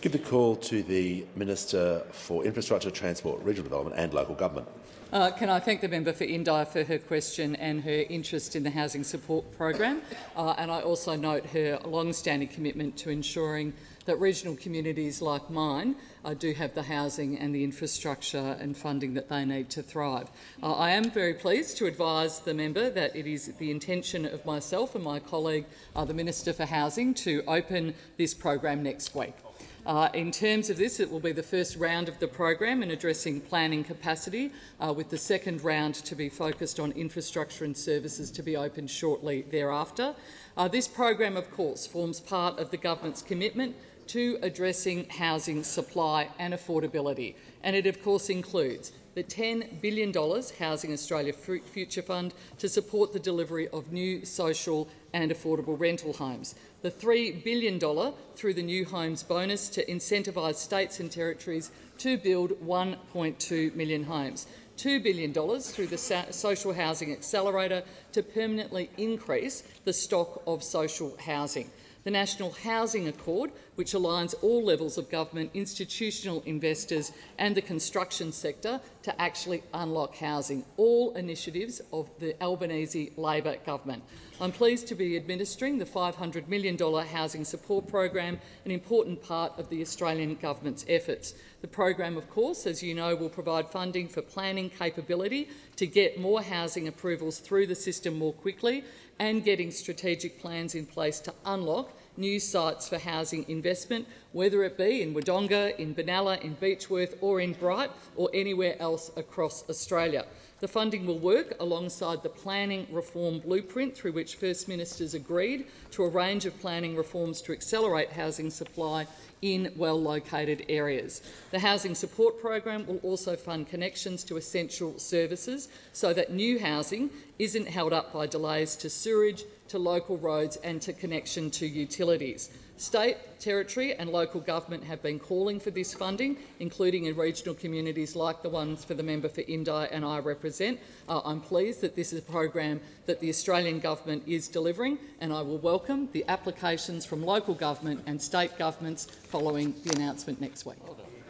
Give the call to the Minister for Infrastructure, Transport, Regional Development and Local Government. Uh, can I thank the member for Indi for her question and her interest in the housing support program, uh, and I also note her long-standing commitment to ensuring that regional communities like mine uh, do have the housing and the infrastructure and funding that they need to thrive. Uh, I am very pleased to advise the member that it is the intention of myself and my colleague, uh, the Minister for Housing, to open this program next week. Uh, in terms of this, it will be the first round of the program in addressing planning capacity, uh, with the second round to be focused on infrastructure and services to be opened shortly thereafter. Uh, this program, of course, forms part of the government's commitment to addressing housing supply and affordability, and it of course includes the ten billion dollars Housing Australia Future Fund to support the delivery of new social and affordable rental homes, the three billion dollars through the New Homes Bonus to incentivise states and territories to build one point two million homes, two billion dollars through the Social Housing Accelerator to permanently increase the stock of social housing, the National Housing Accord, which aligns all levels of government, institutional investors and the construction sector to actually unlock housing, all initiatives of the Albanese Labor government. I'm pleased to be administering the five hundred million dollars housing support program, an important part of the Australian government's efforts. The program, of course, as you know, will provide funding for planning capability to get more housing approvals through the system more quickly and getting strategic plans in place to unlock new sites for housing investment, whether it be in Wodonga, in Benalla, in Beechworth or in Bright or anywhere else across Australia. The funding will work alongside the planning reform blueprint through which First Ministers agreed to a range of planning reforms to accelerate housing supply in well-located areas. The Housing Support Program will also fund connections to essential services so that new housing isn't held up by delays to sewerage, to local roads and to connection to utilities. State, territory and local government have been calling for this funding, including in regional communities like the ones for the member for Indi and I represent. Uh, I'm pleased that this is a program that the Australian government is delivering, and I will welcome the applications from local government and state governments following the announcement next week.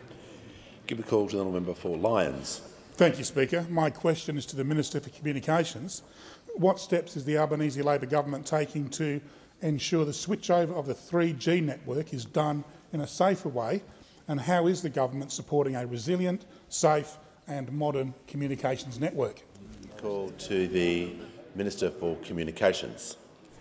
Give a call to the member for Lyons. Thank you, Speaker. My question is to the Minister for Communications. What steps is the Albanese Labor government taking to ensure the switchover of the three G network is done in a safer way, and how is the government supporting a resilient, safe and modern communications network? Call to the Minister for Communications.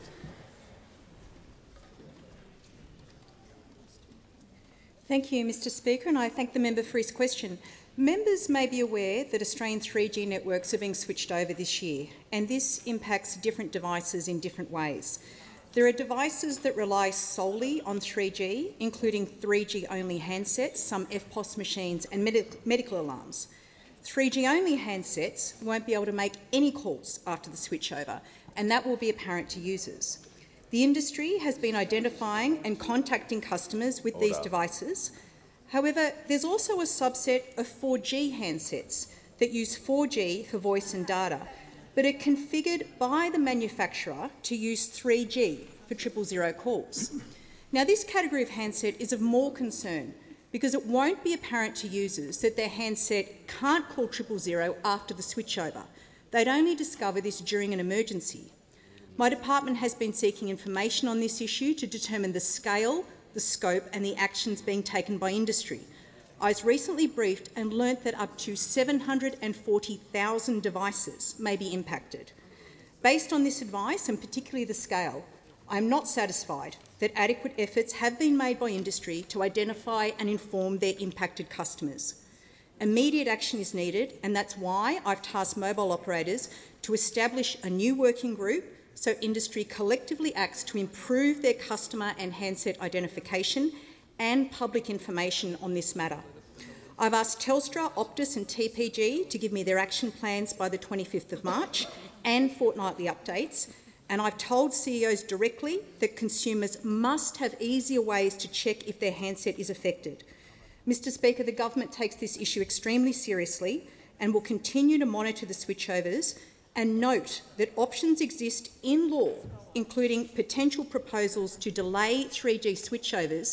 Thank you, Mr Speaker, and I thank the member for his question. Members may be aware that Australian three G networks are being switched over this year, and this impacts different devices in different ways. There are devices that rely solely on three G, including three G only handsets, some F P O S machines and med medical alarms. three G only handsets won't be able to make any calls after the switchover, and that will be apparent to users. The industry has been identifying and contacting customers with Hold these up. devices. However, there's also a subset of four G handsets that use four G for voice and data, but are configured by the manufacturer to use three G for triple zero calls. Now, this category of handset is of more concern because it won't be apparent to users that their handset can't call triple zero after the switchover. They'd only discover this during an emergency. My department has been seeking information on this issue to determine the scale, the scope and the actions being taken by industry. I was recently briefed and learnt that up to seven hundred forty thousand devices may be impacted. Based on this advice, and particularly the scale, I am not satisfied that adequate efforts have been made by industry to identify and inform their impacted customers. Immediate action is needed, and that's why I've tasked mobile operators to establish a new working group so industry collectively acts to improve their customer and handset identification and public information on this matter. I've asked Telstra, Optus and T P G to give me their action plans by the twenty-fifth of March and fortnightly updates, and I've told C E Os directly that consumers must have easier ways to check if their handset is affected. Mr Speaker, the government takes this issue extremely seriously and will continue to monitor the switchovers, and note that options exist in law, including potential proposals to delay three G switchovers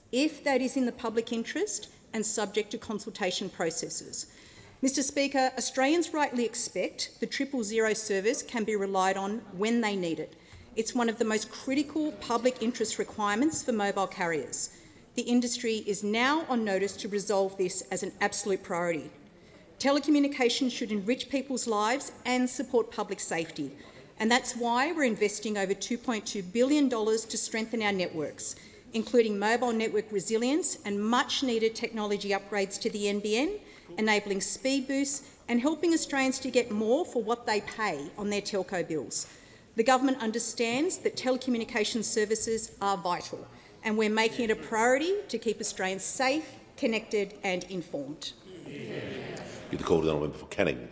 if that is in the public interest and subject to consultation processes. Mister Speaker, Australians rightly expect the triple zero service can be relied on when they need it. It's one of the most critical public interest requirements for mobile carriers. The industry is now on notice to resolve this as an absolute priority. Telecommunications should enrich people's lives and support public safety, and that's why we're investing over two point two billion dollars to strengthen our networks, including mobile network resilience and much-needed technology upgrades to the N B N, enabling speed boosts and helping Australians to get more for what they pay on their telco bills. The government understands that telecommunications services are vital, and we're making it a priority to keep Australians safe, connected and informed. Give the call to the honourable member for Canning.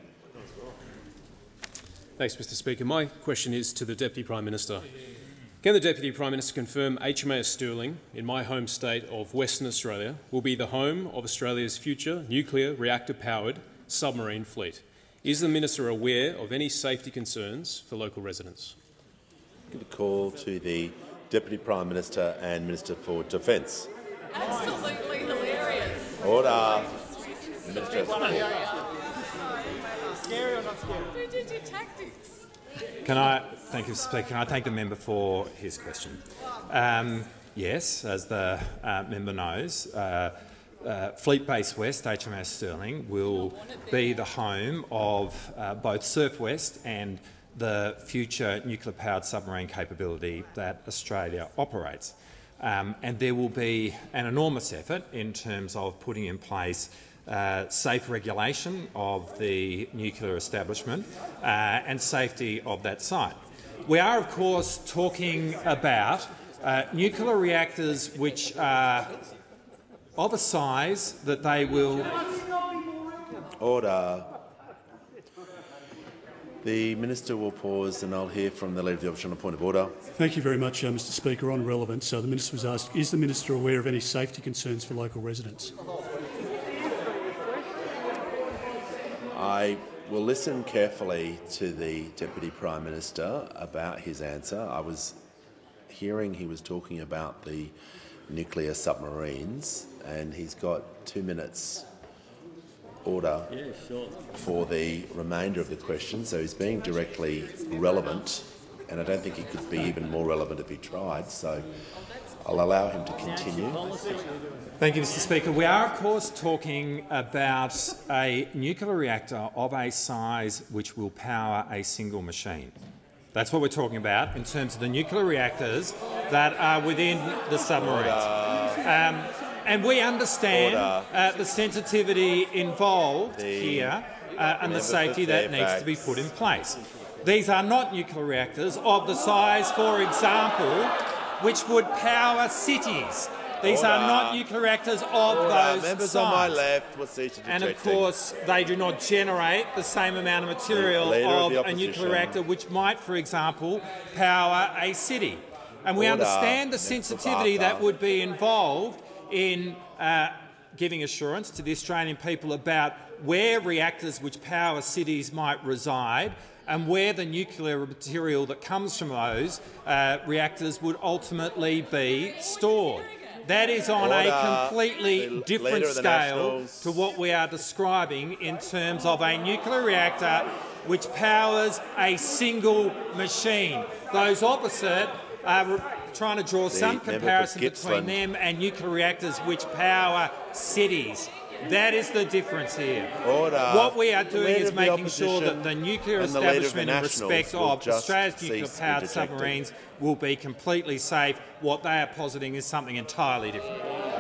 Thanks, Mister Speaker. My question is to the Deputy Prime Minister. Can the Deputy Prime Minister confirm H M A S Stirling, in my home state of Western Australia, will be the home of Australia's future nuclear reactor-powered submarine fleet? Is the Minister aware of any safety concerns for local residents? Give a call to the Deputy Prime Minister and Minister for Defence. Absolutely hilarious. Order. Minister of Sport. Scary or not scary? Who did your tactics? Can I thank you, Mister Speaker? Can I thank the member for his question? Um, yes, as the uh, member knows, uh, uh, Fleet Base West, H M A S Stirling, will be the home of uh, both Surf West and the future nuclear-powered submarine capability that Australia operates. Um, and there will be an enormous effort in terms of putting in place uh, safe regulation of the nuclear establishment uh, and safety of that site. We are, of course, talking about uh, nuclear reactors which are of a size that they will— Order. The Minister will pause and I'll hear from the Leader of the Opposition on a point of order. Thank you very much, uh, Mister Speaker. On relevance, so the Minister was asked, is the Minister aware of any safety concerns for local residents? I will listen carefully to the Deputy Prime Minister about his answer. I was hearing he was talking about the nuclear submarines, and he's got two minutes order yeah, sure. for the remainder of the question, so he's being directly relevant, and I don't think he could be even more relevant if he tried, so I'll allow him to continue. Thank you, Mister Speaker. We are, of course, talking about a nuclear reactor of a size which will power a single machine. That's what we're talking about in terms of the nuclear reactors that are within the submarines. Um, And we understand uh, the sensitivity involved the here uh, and the safety that needs to be put in place. These are not nuclear reactors of the size, for example, which would power cities. These Order. are not nuclear reactors of Order. those Members size. on my left will cease to And of course, they do not generate the same amount of material The of, of a nuclear reactor, which might, for example, power a city. And we Order. understand the Mister sensitivity Barker. that would be involved in uh, giving assurance to the Australian people about where reactors which power cities might reside and where the nuclear material that comes from those uh, reactors would ultimately be stored. That is on Order. a completely The different Leader of the scale Nationals. to what we are describing in terms of a nuclear reactor which powers a single machine. Those opposite are trying to draw The some member for comparison between Gippsland. them and nuclear reactors which power cities. That is the difference here. Order. What we are The doing Leader is of the making sure Opposition that the nuclear and the Leader of the establishment in Nationals respect will of just Australia's cease nuclear-powered interjecting. submarines will be completely safe. What they are positing is something entirely different.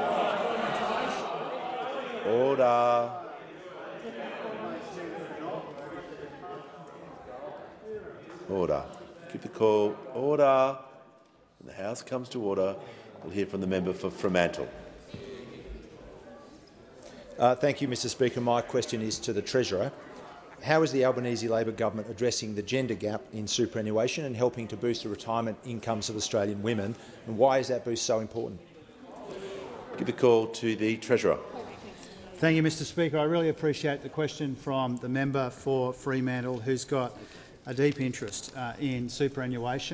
Order. Order. Keep the call. Order. When the House comes to order, we'll hear from the member for Fremantle. Uh, thank you, Mister Speaker. My question is to the Treasurer. How is the Albanese Labor government addressing the gender gap in superannuation and helping to boost the retirement incomes of Australian women, and why is that boost so important? Give the call to the Treasurer. Thank you, Mister Speaker. I really appreciate the question from the member for Fremantle, who's got a deep interest uh, in superannuation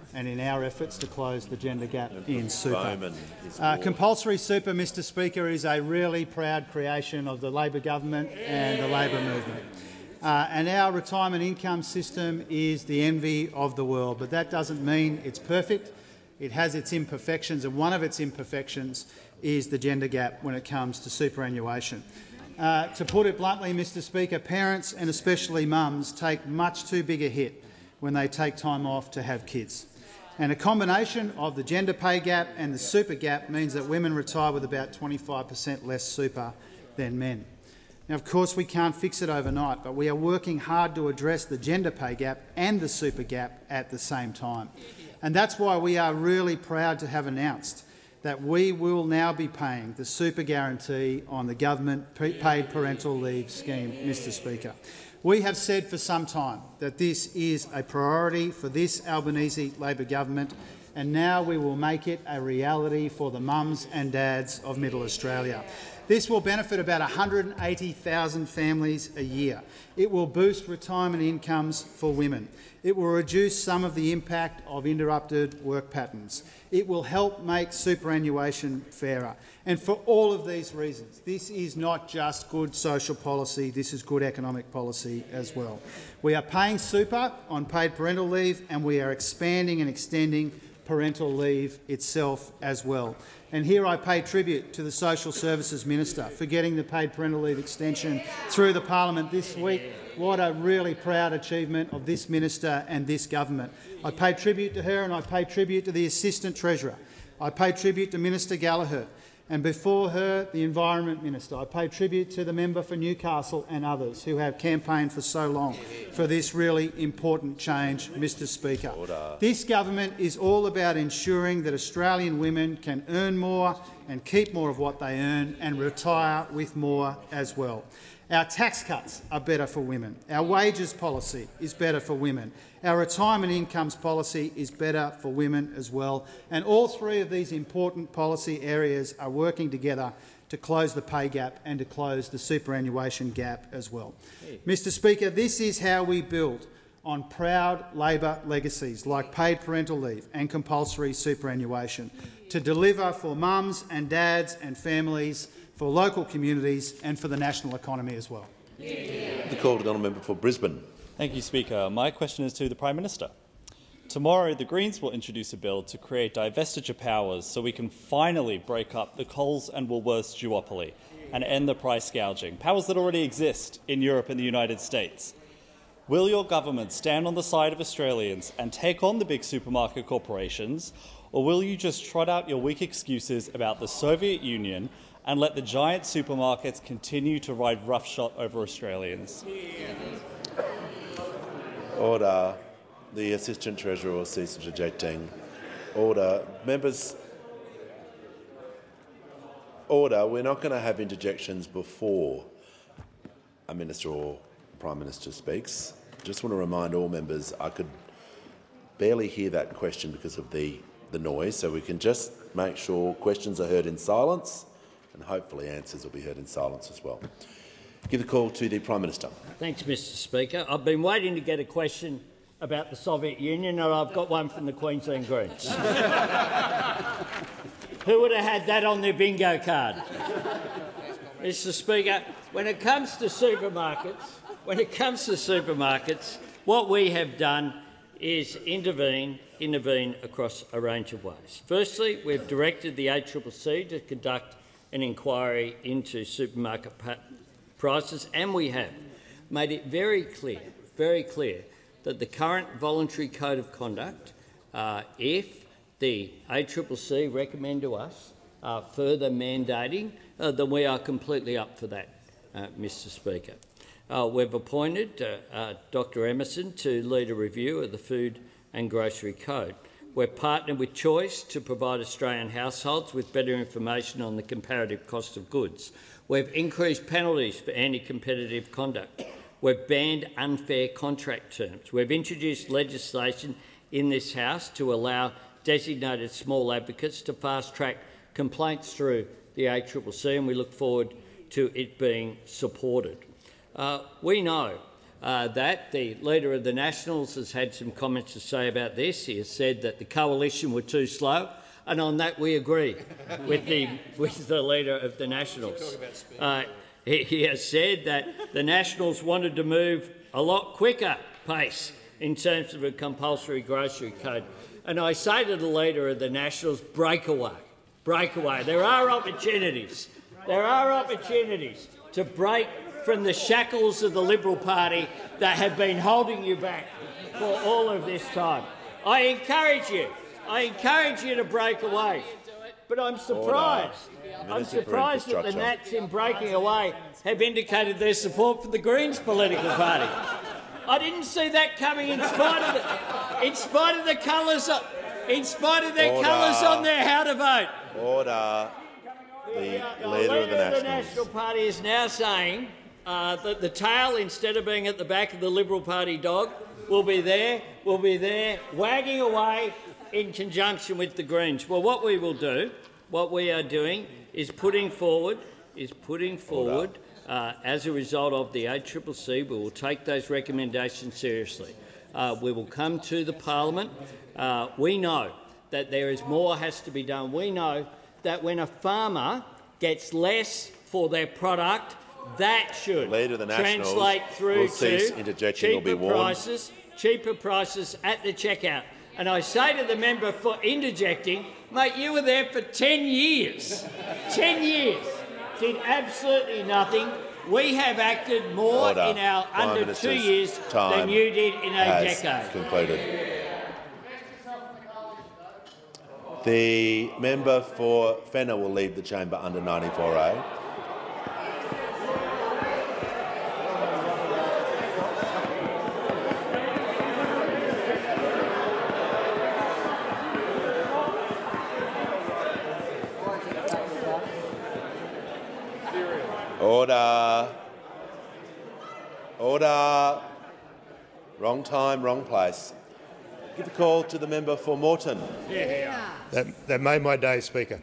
and in our efforts to close the gender gap in super. Uh, compulsory super, Mr Speaker, is a really proud creation of the Labor government and the Labor movement. Uh, and our retirement income system is the envy of the world, but that doesn't mean it's perfect. It has its imperfections, and one of its imperfections is the gender gap when it comes to superannuation. Uh, to put it bluntly, Mr Speaker, parents and especially mums take much too big a hit when they take time off to have kids. And a combination of the gender pay gap and the super gap means that women retire with about twenty-five per cent less super than men. Now, of course, we can't fix it overnight, but we are working hard to address the gender pay gap and the super gap at the same time. And that's why we are really proud to have announced that we will now be paying the super guarantee on the government paid parental leave scheme, Mr Speaker. We have said for some time that this is a priority for this Albanese Labor government, and now we will make it a reality for the mums and dads of Middle Australia. This will benefit about one hundred eighty thousand families a year. It will boost retirement incomes for women. It will reduce some of the impact of interrupted work patterns. It will help make superannuation fairer. And for all of these reasons, this is not just good social policy, this is good economic policy as well. We are paying super on paid parental leave, and we are expanding and extending parental leave itself as well. And here I pay tribute to the Social Services Minister for getting the paid parental leave extension through the parliament this week. What a really proud achievement of this minister and this government. I pay tribute to her, and I pay tribute to the Assistant Treasurer. I pay tribute to Minister Gallagher, and before her, the Environment Minister. I pay tribute to the member for Newcastle and others who have campaigned for so long for this really important change, Mr Speaker. Order. This government is all about ensuring that Australian women can earn more and keep more of what they earn and retire with more as well. Our tax cuts are better for women. Our wages policy is better for women. Our retirement incomes policy is better for women as well. And all three of these important policy areas are working together to close the pay gap and to close the superannuation gap as well. Hey. Mr Speaker, this is how we build on proud Labor legacies like paid parental leave and compulsory superannuation to deliver for mums and dads and families, for local communities and for the national economy as well. Yeah. The call to the honourable member for Brisbane. Thank you, Speaker. My question is to the Prime Minister. Tomorrow, the Greens will introduce a bill to create divestiture powers so we can finally break up the Coles and Woolworths duopoly and end the price gouging, powers that already exist in Europe and the United States. Will your government stand on the side of Australians and take on the big supermarket corporations, or will you just trot out your weak excuses about the Soviet Union and let the giant supermarkets continue to ride roughshod over Australians? Order. The Assistant Treasurer will cease interjecting. Order. Members, order. We're not going to have interjections before a Minister or Prime Minister speaks. Just want to remind all members I could barely hear that question because of the, the noise, so we can just make sure questions are heard in silence, and hopefully answers will be heard in silence as well. Give the call to the Prime Minister. Thanks, Mr Speaker. I've been waiting to get a question about the Soviet Union, and I've got one from the Queensland Greens. Who would have had that on their bingo card? Mr Speaker, when it comes to supermarkets, when it comes to supermarkets, what we have done is intervene, intervene across a range of ways. Firstly, we've directed the A C C C to conduct an inquiry into supermarket prices, and we have made it very clear, very clear, that the current voluntary code of conduct, uh, if the A C C C recommend to us uh, further mandating, uh, then we are completely up for that, uh, Mr Speaker. Uh, we've appointed uh, uh, Doctor Emerson to lead a review of the Food and Grocery Code. We've partnered with Choice to provide Australian households with better information on the comparative cost of goods. We've increased penalties for anti-competitive conduct. We've banned unfair contract terms. We've introduced legislation in this House to allow designated small advocates to fast-track complaints through the A C C C, and we look forward to it being supported. Uh, we know uh, that. The Leader of the Nationals has had some comments to say about this. He has said that the coalition were too slow, and on that we agree with the, with the Leader of the Nationals. Uh, he, he has said that the Nationals wanted to move a lot quicker pace in terms of a compulsory grocery code. And I say to the Leader of the Nationals, break away, break away. There are opportunities. There are opportunities to break from the shackles of the Liberal Party that have been holding you back for all of this time. I encourage you. I encourage you to break away. But I'm surprised. I'm surprised that the Nats, in breaking away, have indicated their support for the Greens political party. I didn't see that coming, in spite of the, in spite of the colours, in spite of their colours on their how to vote. Order. The, the Leader of the Leader of the Nationals. National Party is now saying uh, that the tail, instead of being at the back of the Liberal Party dog, will be there, will be there, wagging away in conjunction with the Greens. Well, what we will do, what we are doing, is putting forward, is putting forward. Uh, as a result of the A C C C, we will take those recommendations seriously. Uh, we will come to the parliament. Uh, we know that there is more has to be done. We know that when a farmer gets less for their product, that should translate through to cheaper prices, cheaper prices at the checkout. And I say to the member for interjecting, mate, you were there for ten years. ten years. Did absolutely nothing. We have acted more Order. in our Prime under Minister's two years time than you did in a has decade. Concluded. The member for Fenner will leave the chamber under ninety-four A. Order. Order. Wrong time, wrong place. Give a call to the member for Moreton. Yeah. That, that made my day, Speaker.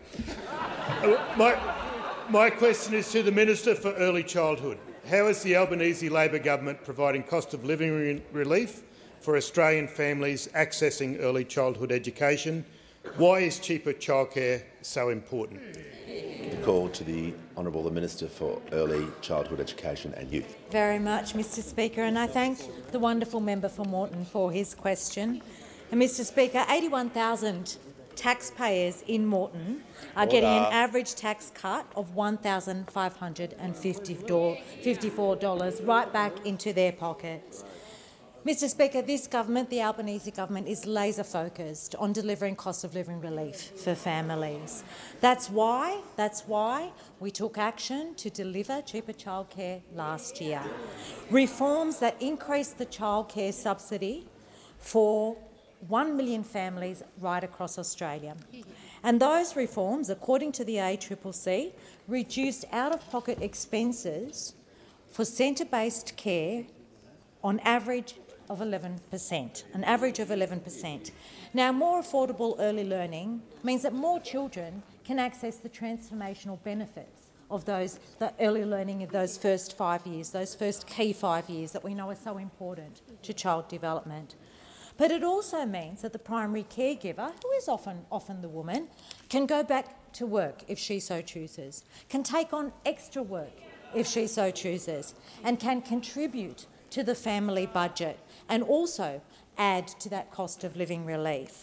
my, my question is to the Minister for Early Childhood. How is the Albanese Labor government providing cost of living re relief for Australian families accessing early childhood education? Why is cheaper childcare so important? The call to the Honourable the Minister for Early Childhood Education and Youth. Very much, Mister Speaker, and I thank the wonderful member for Moreton for his question. And, Mister Speaker, eighty-one thousand taxpayers in Moreton are Order. getting an average tax cut of one thousand five hundred fifty-four dollars right back into their pockets. Mister Speaker, this government, the Albanese government, is laser-focused on delivering cost of living relief for families. That's why, that's why we took action to deliver cheaper childcare last year. Reforms that increased the childcare subsidy for one million families right across Australia. And those reforms, according to the A C C C, reduced out-of-pocket expenses for centre-based care on average of eleven per cent, an average of eleven per cent. Now, more affordable early learning means that more children can access the transformational benefits of those, the early learning of those first five years, those first key five years that we know are so important to child development. But it also means that the primary caregiver, who is often, often the woman, can go back to work if she so chooses, can take on extra work if she so chooses, and can contribute to the family budget and also add to that cost of living relief.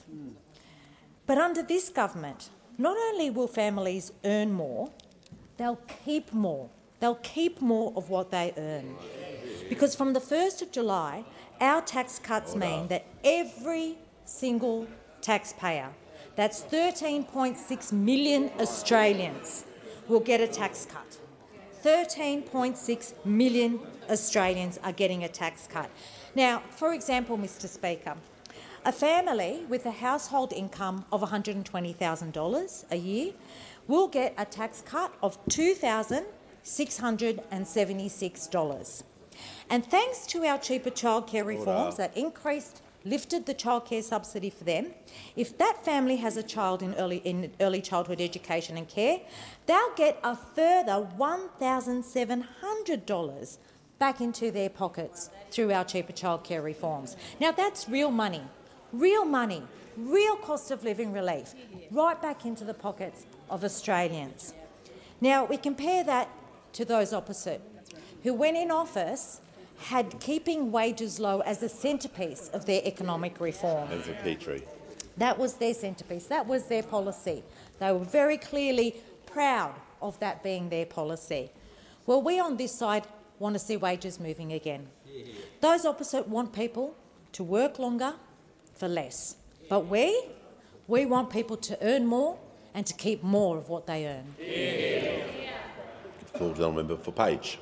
But under this government, not only will families earn more, they'll keep more. They'll keep more of what they earn. Because from the first of July, our tax cuts mean that every single taxpayer, that's thirteen point six million Australians, will get a tax cut. thirteen point six million Australians are getting a tax cut. Now, for example, Mister Speaker, a family with a household income of one hundred twenty thousand dollars a year will get a tax cut of two thousand six hundred seventy-six dollars. And thanks to our cheaper childcare reforms that increased, lifted the childcare subsidy for them, if that family has a child in early, in early childhood education and care, they'll get a further one thousand seven hundred dollars back into their pockets through our cheaper childcare reforms. Now that's real money, real money, real cost of living relief, right back into the pockets of Australians. Now we compare that to those opposite, who when in office had keeping wages low as the centrepiece of their economic reform. Senator Petrie. That was their centrepiece, that was their policy. They were very clearly proud of that being their policy. Well, we on this side want to see wages moving again. Those opposite want people to work longer for less. But we, we want people to earn more and to keep more of what they earn. Yeah. Call the member for Page.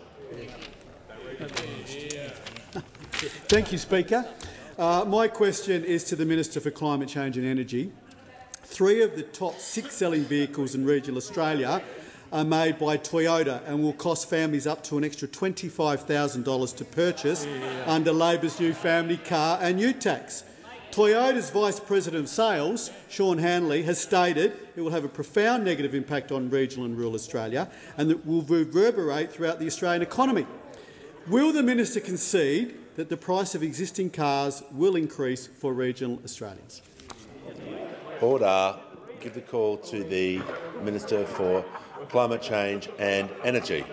Thank you, Speaker. Uh, my question is to the Minister for Climate Change and Energy. Three of the top six selling vehicles in regional Australia are made by Toyota and will cost families up to an extra twenty-five thousand dollars to purchase yeah. under Labor's new family car and ute tax. Toyota's Vice President of Sales, Sean Hanley, has stated it will have a profound negative impact on regional and rural Australia and that will reverberate throughout the Australian economy. Will the minister concede that the price of existing cars will increase for regional Australians? Order. Give the call to the Minister for Climate Change and Energy.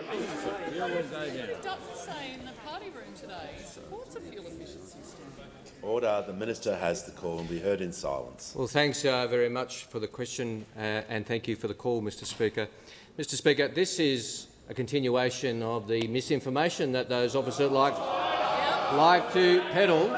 Order. The Minister has the call and be heard in silence. Well, thanks uh, very much for the question uh, and thank you for the call, Mister Speaker. Mister Speaker, this is a continuation of the misinformation that those opposite like, like to peddle,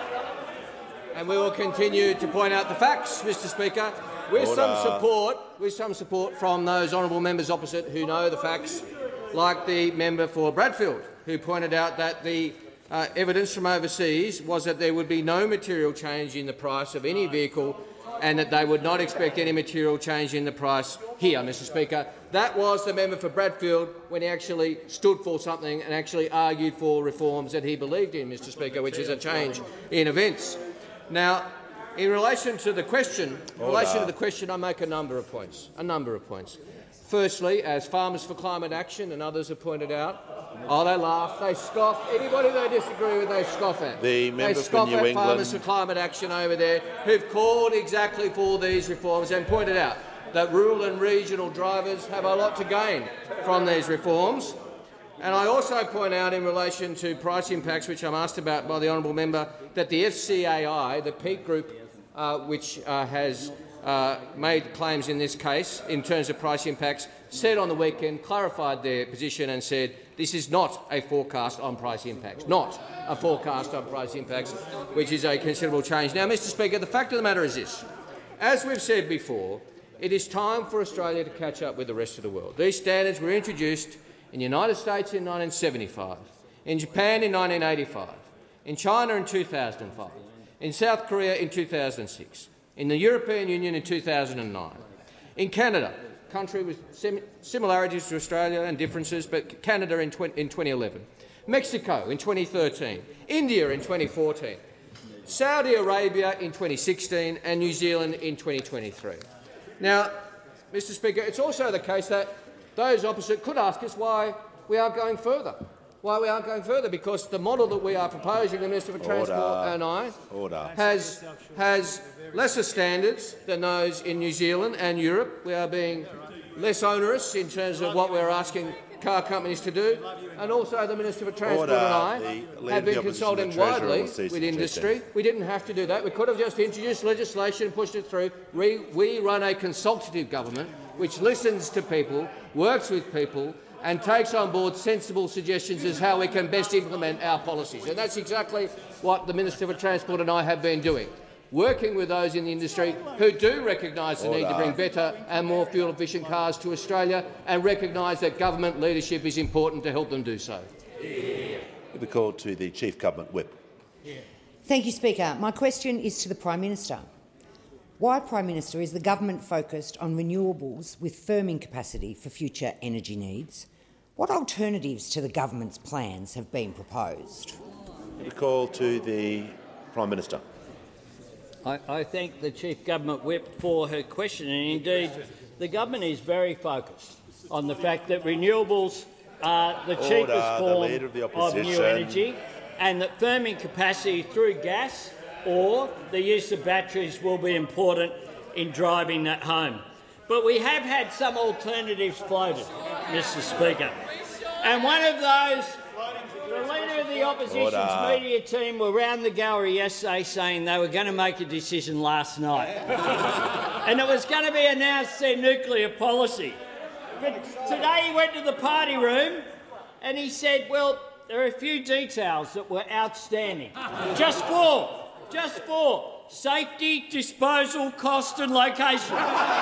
and we will continue to point out the facts, Mister Speaker, with Order. some support, with some support from those honourable members opposite who know the facts, like the member for Bradfield, who pointed out that the uh, evidence from overseas was that there would be no material change in the price of any vehicle and that they would not expect any material change in the price here, Mister Speaker. That was the member for Bradfield when he actually stood for something and actually argued for reforms that he believed in, Mister Speaker, which is a change in events. Now, in relation to the question, in relation to the question, I make a number of points. A number of points. Firstly, as Farmers for Climate Action and others have pointed out, oh, they laugh, they scoff. Anybody they disagree with, they scoff at. The member they scoff for New at England. Farmers for Climate Action over there, who've called exactly for these reforms and pointed out that rural and regional drivers have a lot to gain from these reforms. And I also point out in relation to price impacts, which I'm asked about by the honourable member, that the F C A I, the peak group uh, which uh, has uh, made claims in this case in terms of price impacts, said on the weekend, clarified their position and said this is not a forecast on price impacts, not a forecast on price impacts, which is a considerable change. Now, Mister Speaker, the fact of the matter is this. As we've said before, it is time for Australia to catch up with the rest of the world. These standards were introduced in the United States in nineteen seventy-five, in Japan in nineteen eighty-five, in China in two thousand five, in South Korea in two thousand six, in the European Union in two thousand nine, in Canada, a country with sim similarities to Australia and differences, but Canada in, in twenty eleven, Mexico in twenty thirteen, India in twenty fourteen, Saudi Arabia in twenty sixteen and New Zealand in twenty twenty-three. Now, Mister Speaker, it's also the case that those opposite could ask us why we aren't going further. Why we aren't going further, because the model that we are proposing, the Minister for Transport Order. and I, Order. has, has lesser standards than those in New Zealand and Europe. We are being less onerous in terms of what we're asking car companies to do, and also the Minister for Transport Order. and I the have been consulting widely with industry. We didn't have to do that. We could have just introduced legislation and pushed it through. We, we run a consultative government which listens to people, works with people and takes on board sensible suggestions as how we can best implement our policies. And that's exactly what the Minister for Transport and I have been doing, working with those in the industry who do recognise the Order. need to bring better and more fuel-efficient cars to Australia and recognise that government leadership is important to help them do so. The call to the Chief Government Whip. Thank you, Speaker. My question is to the Prime Minister. Why, Prime Minister, is the government focused on renewables with firming capacity for future energy needs? What alternatives to the government's plans have been proposed? The call to the Prime Minister. I, I thank the Chief Government Whip for her question, and indeed the government is very focused on the fact that renewables are the Order. cheapest The form Leader of the of Opposition. new energy, and that firming capacity through gas or the use of batteries will be important in driving that home. But we have had some alternatives floated, Mister Speaker. And one of those, the Leader of the Opposition's Order. media team were round the gallery yesterday saying they were going to make a decision last night. And it was going to be announced their nuclear policy. But today he went to the party room and he said, well, there are a few details that were outstanding. Just four. Just four. Safety, disposal, cost and location.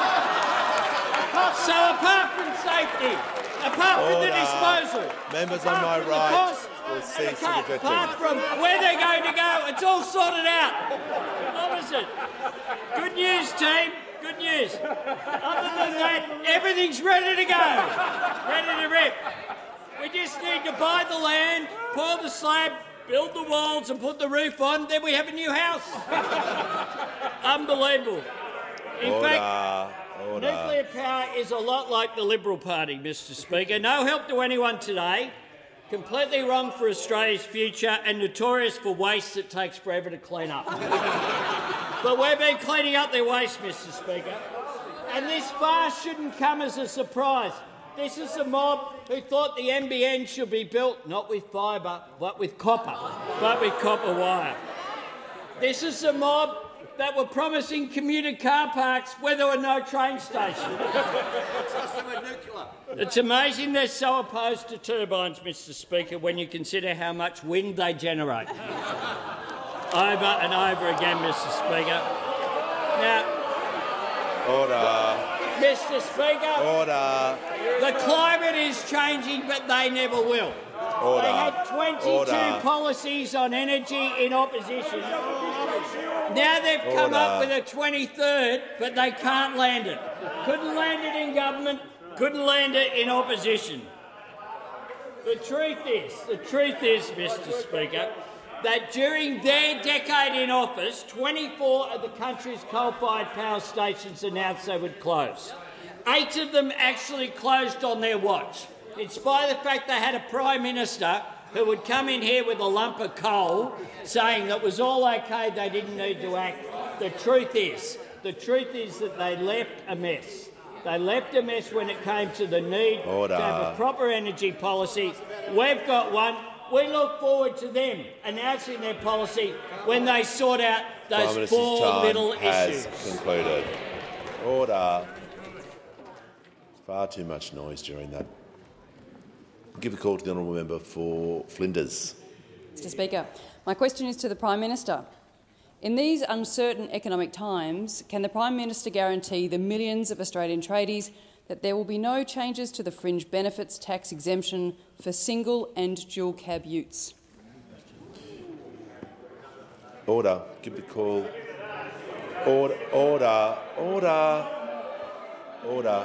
So apart from safety, apart from the Order. disposal, Members on my apart from the right cost, will cease apart objecting. apart from where they're going to go, it's all sorted out. Opposite. Good news, team. Good news. Other than that, everything's ready to go. Ready to rip. We just need to buy the land, pour the slab, build the walls and put the roof on, then we have a new house. Unbelievable. In Order. fact, Order. nuclear power is a lot like the Liberal Party, Mister Speaker. No help to anyone today, completely wrong for Australia's future and notorious for waste that takes forever to clean up. But we've been cleaning up their waste, Mister Speaker. And this farce shouldn't come as a surprise. This is a mob who thought the N B N should be built not with fibre, but with copper, but with copper wire. This is a mob that were promising commuter car parks where there were no train stations. It's amazing they're so opposed to turbines, Mister Speaker, when you consider how much wind they generate. Over and over again, Mister Speaker. Now, Order. Mister Speaker, Order. the climate is changing, but they never will. Order. They had twenty-two Order. policies on energy in opposition. Now they've come Order. up with a twenty-third, but they can't land it. Couldn't land it in government, couldn't land it in opposition. The truth is, the truth is, Mister Speaker, that during their decade in office, twenty-four of the country's coal-fired power stations announced they would close. Eight of them actually closed on their watch, in spite of the fact they had a Prime Minister who would come in here with a lump of coal saying that it was all okay, they didn't need to act. The truth is, the truth is that they left a mess. They left a mess when it came to the need Order. to have a proper energy policy. We've got one. We look forward to them announcing their policy when they sort out Prime those Minister's four time little has issues. concluded. Order. Far too much noise during that. Give a call to the honourable member for Flinders. Mister Speaker, my question is to the Prime Minister. In these uncertain economic times, can the Prime Minister guarantee the millions of Australian tradies that there will be no changes to the fringe benefits tax exemption for single and dual cab utes? Order. Give the call. Order. Order. Order. Order.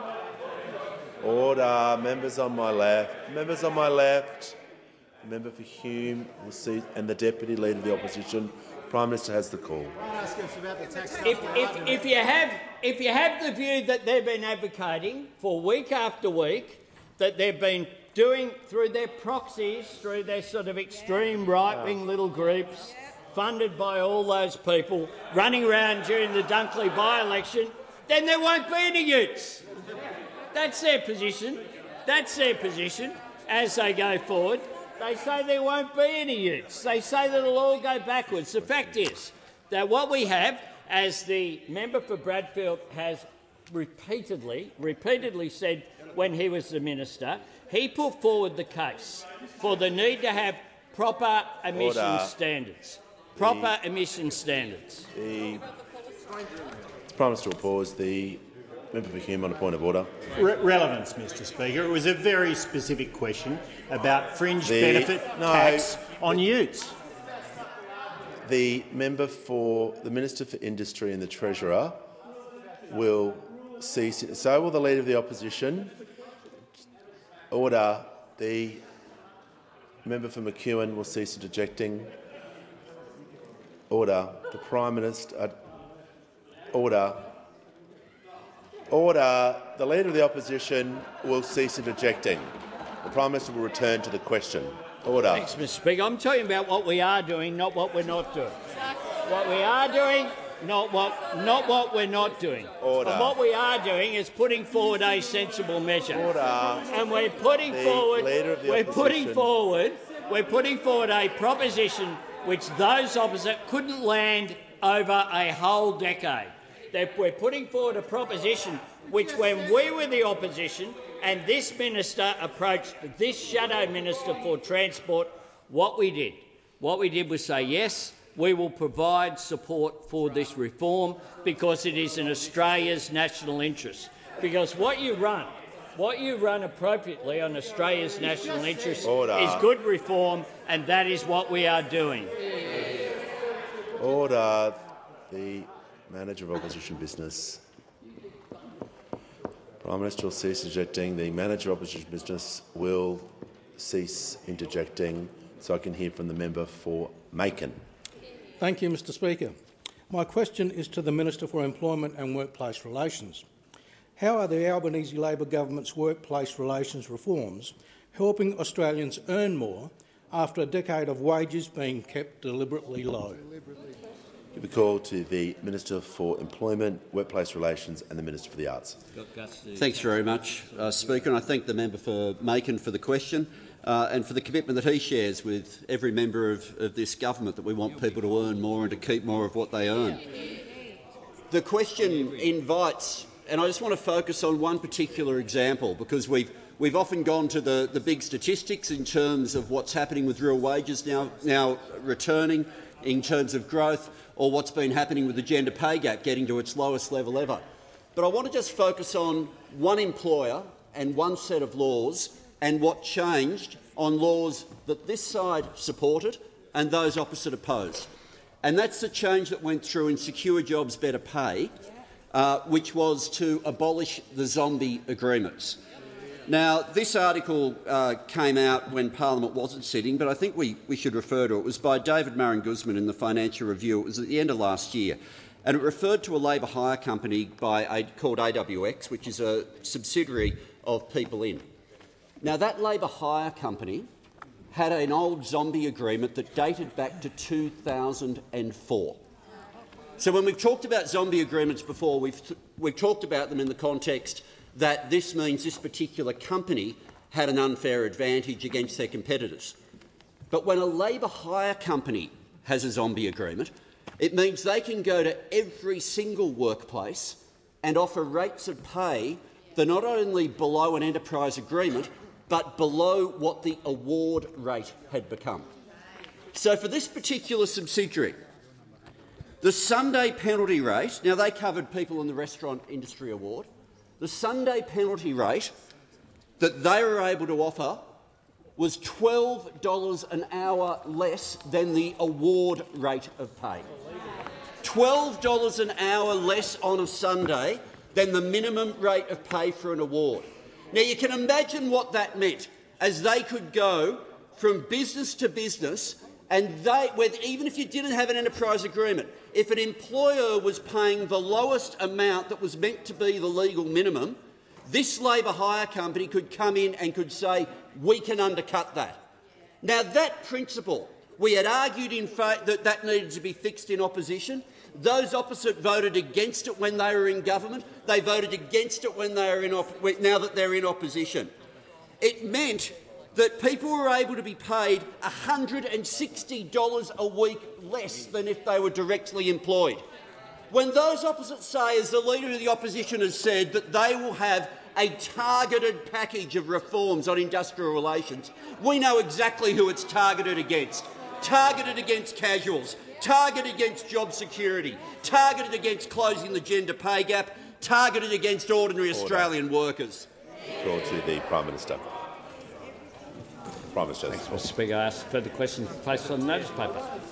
Order. Members on my left. Members on my left. Member for Hume will see, and the Deputy Leader of the Opposition. Prime Minister has the call. If, if, if, you have, if you have the view that they've been advocating for week after week, that they've been doing through their proxies, through their sort of extreme right-wing little groups, funded by all those people, running around during the Dunkley by-election, then there won't be any utes. That's their position. That's their position as they go forward. They say there won't be any utes. They say that it'll all go backwards. The fact is that what we have, as the member for Bradfield has repeatedly, repeatedly said when he was the minister, he put forward the case for the need to have proper emission Order. standards. Proper The- emission standards. The Prime Minister will pause. The member for Hume on a point of order. Re relevance, Mister Speaker. It was a very specific question about fringe The- benefit no, tax on utes. The member for the Minister for Industry and the Treasurer will cease. So will the Leader of the Opposition. Order. The member for McEwen will cease interjecting. Order. The Prime Minister. Uh, order. Order. The Leader of the Opposition will cease interjecting. The Prime Minister will return to the question. Order. Thanks, Mister Speaker. I'm talking about what we are doing, not what we're not doing. What we are doing, not what, not what we're not doing. Order. And what we are doing is putting forward a sensible measure. Order. And we're putting the forward. Leader of the we're opposition. putting forward. We're putting forward a proposition which those opposite couldn't land over a whole decade. That we're putting forward a proposition which, when we were the opposition and this minister approached this shadow minister for transport, what we did, what we did was say yes, we will provide support for this reform because it is in Australia's national interest. Because what you run, what you run appropriately on Australia's national interest Order. is good reform, and that is what we are doing. Order. The Manager of Opposition Business. Prime Minister will cease interjecting. The Manager of Opposition Business will cease interjecting, so I can hear from the member for Macon. Thank you, Mister Speaker. My question is to the Minister for Employment and Workplace Relations. How are the Albanese Labor government's workplace relations reforms helping Australians earn more after a decade of wages being kept deliberately low? Give a call to the Minister for Employment, Workplace Relations and the Minister for the Arts. Thanks very much, uh, Speaker, and I thank the member for Macon for the question uh, and for the commitment that he shares with every member of, of this government that we want people to earn more and to keep more of what they earn. The question invites, and I just want to focus on one particular example because we've We've often gone to the, the big statistics in terms of what's happening with real wages now, now returning, in terms of growth, or what's been happening with the gender pay gap getting to its lowest level ever. But I want to just focus on one employer and one set of laws and what changed on laws that this side supported and those opposite opposed. And that's the change that went through in Secure Jobs Better Pay, uh, which was to abolish the zombie agreements. Now, this article uh, came out when Parliament wasn't sitting, but I think we, we should refer to it. It was by David Murren Guzman in the Financial Review. It was at the end of last year, and it referred to a labour hire company by a, called A W X, which is a subsidiary of People In. Now, that labour hire company had an old zombie agreement that dated back to two thousand four. So when we've talked about zombie agreements before, we've, we've talked about them in the context that this means this particular company had an unfair advantage against their competitors. But when a labour hire company has a zombie agreement, it means they can go to every single workplace and offer rates of pay that are not only below an enterprise agreement, but below what the award rate had become. So for this particular subsidiary, the Sunday penalty rate, now they covered people in the restaurant industry award, the Sunday penalty rate that they were able to offer was twelve dollars an hour less than the award rate of pay. twelve dollars an hour less on a Sunday than the minimum rate of pay for an award. Now, you can imagine what that meant, as they could go from business to business, and they, even if you didn't have an enterprise agreement, if an employer was paying the lowest amount that was meant to be the legal minimum, this labour hire company could come in and could say, we can undercut that. Now, that principle, we had argued in that that needed to be fixed in opposition. Those opposite voted against it when they were in government. They voted against it when they are in op now that they're in opposition. It meant that people were able to be paid one hundred sixty dollars a week less than if they were directly employed. When those opposites say, as the Leader of the Opposition has said, that they will have a targeted package of reforms on industrial relations, we know exactly who it's targeted against. Targeted against casuals, targeted against job security, targeted against closing the gender pay gap, targeted against ordinary Order. Australian workers. Call to the Prime Minister. Prime Minister. Thanks, Mister Speaker. I ask further questions placed on the notice paper.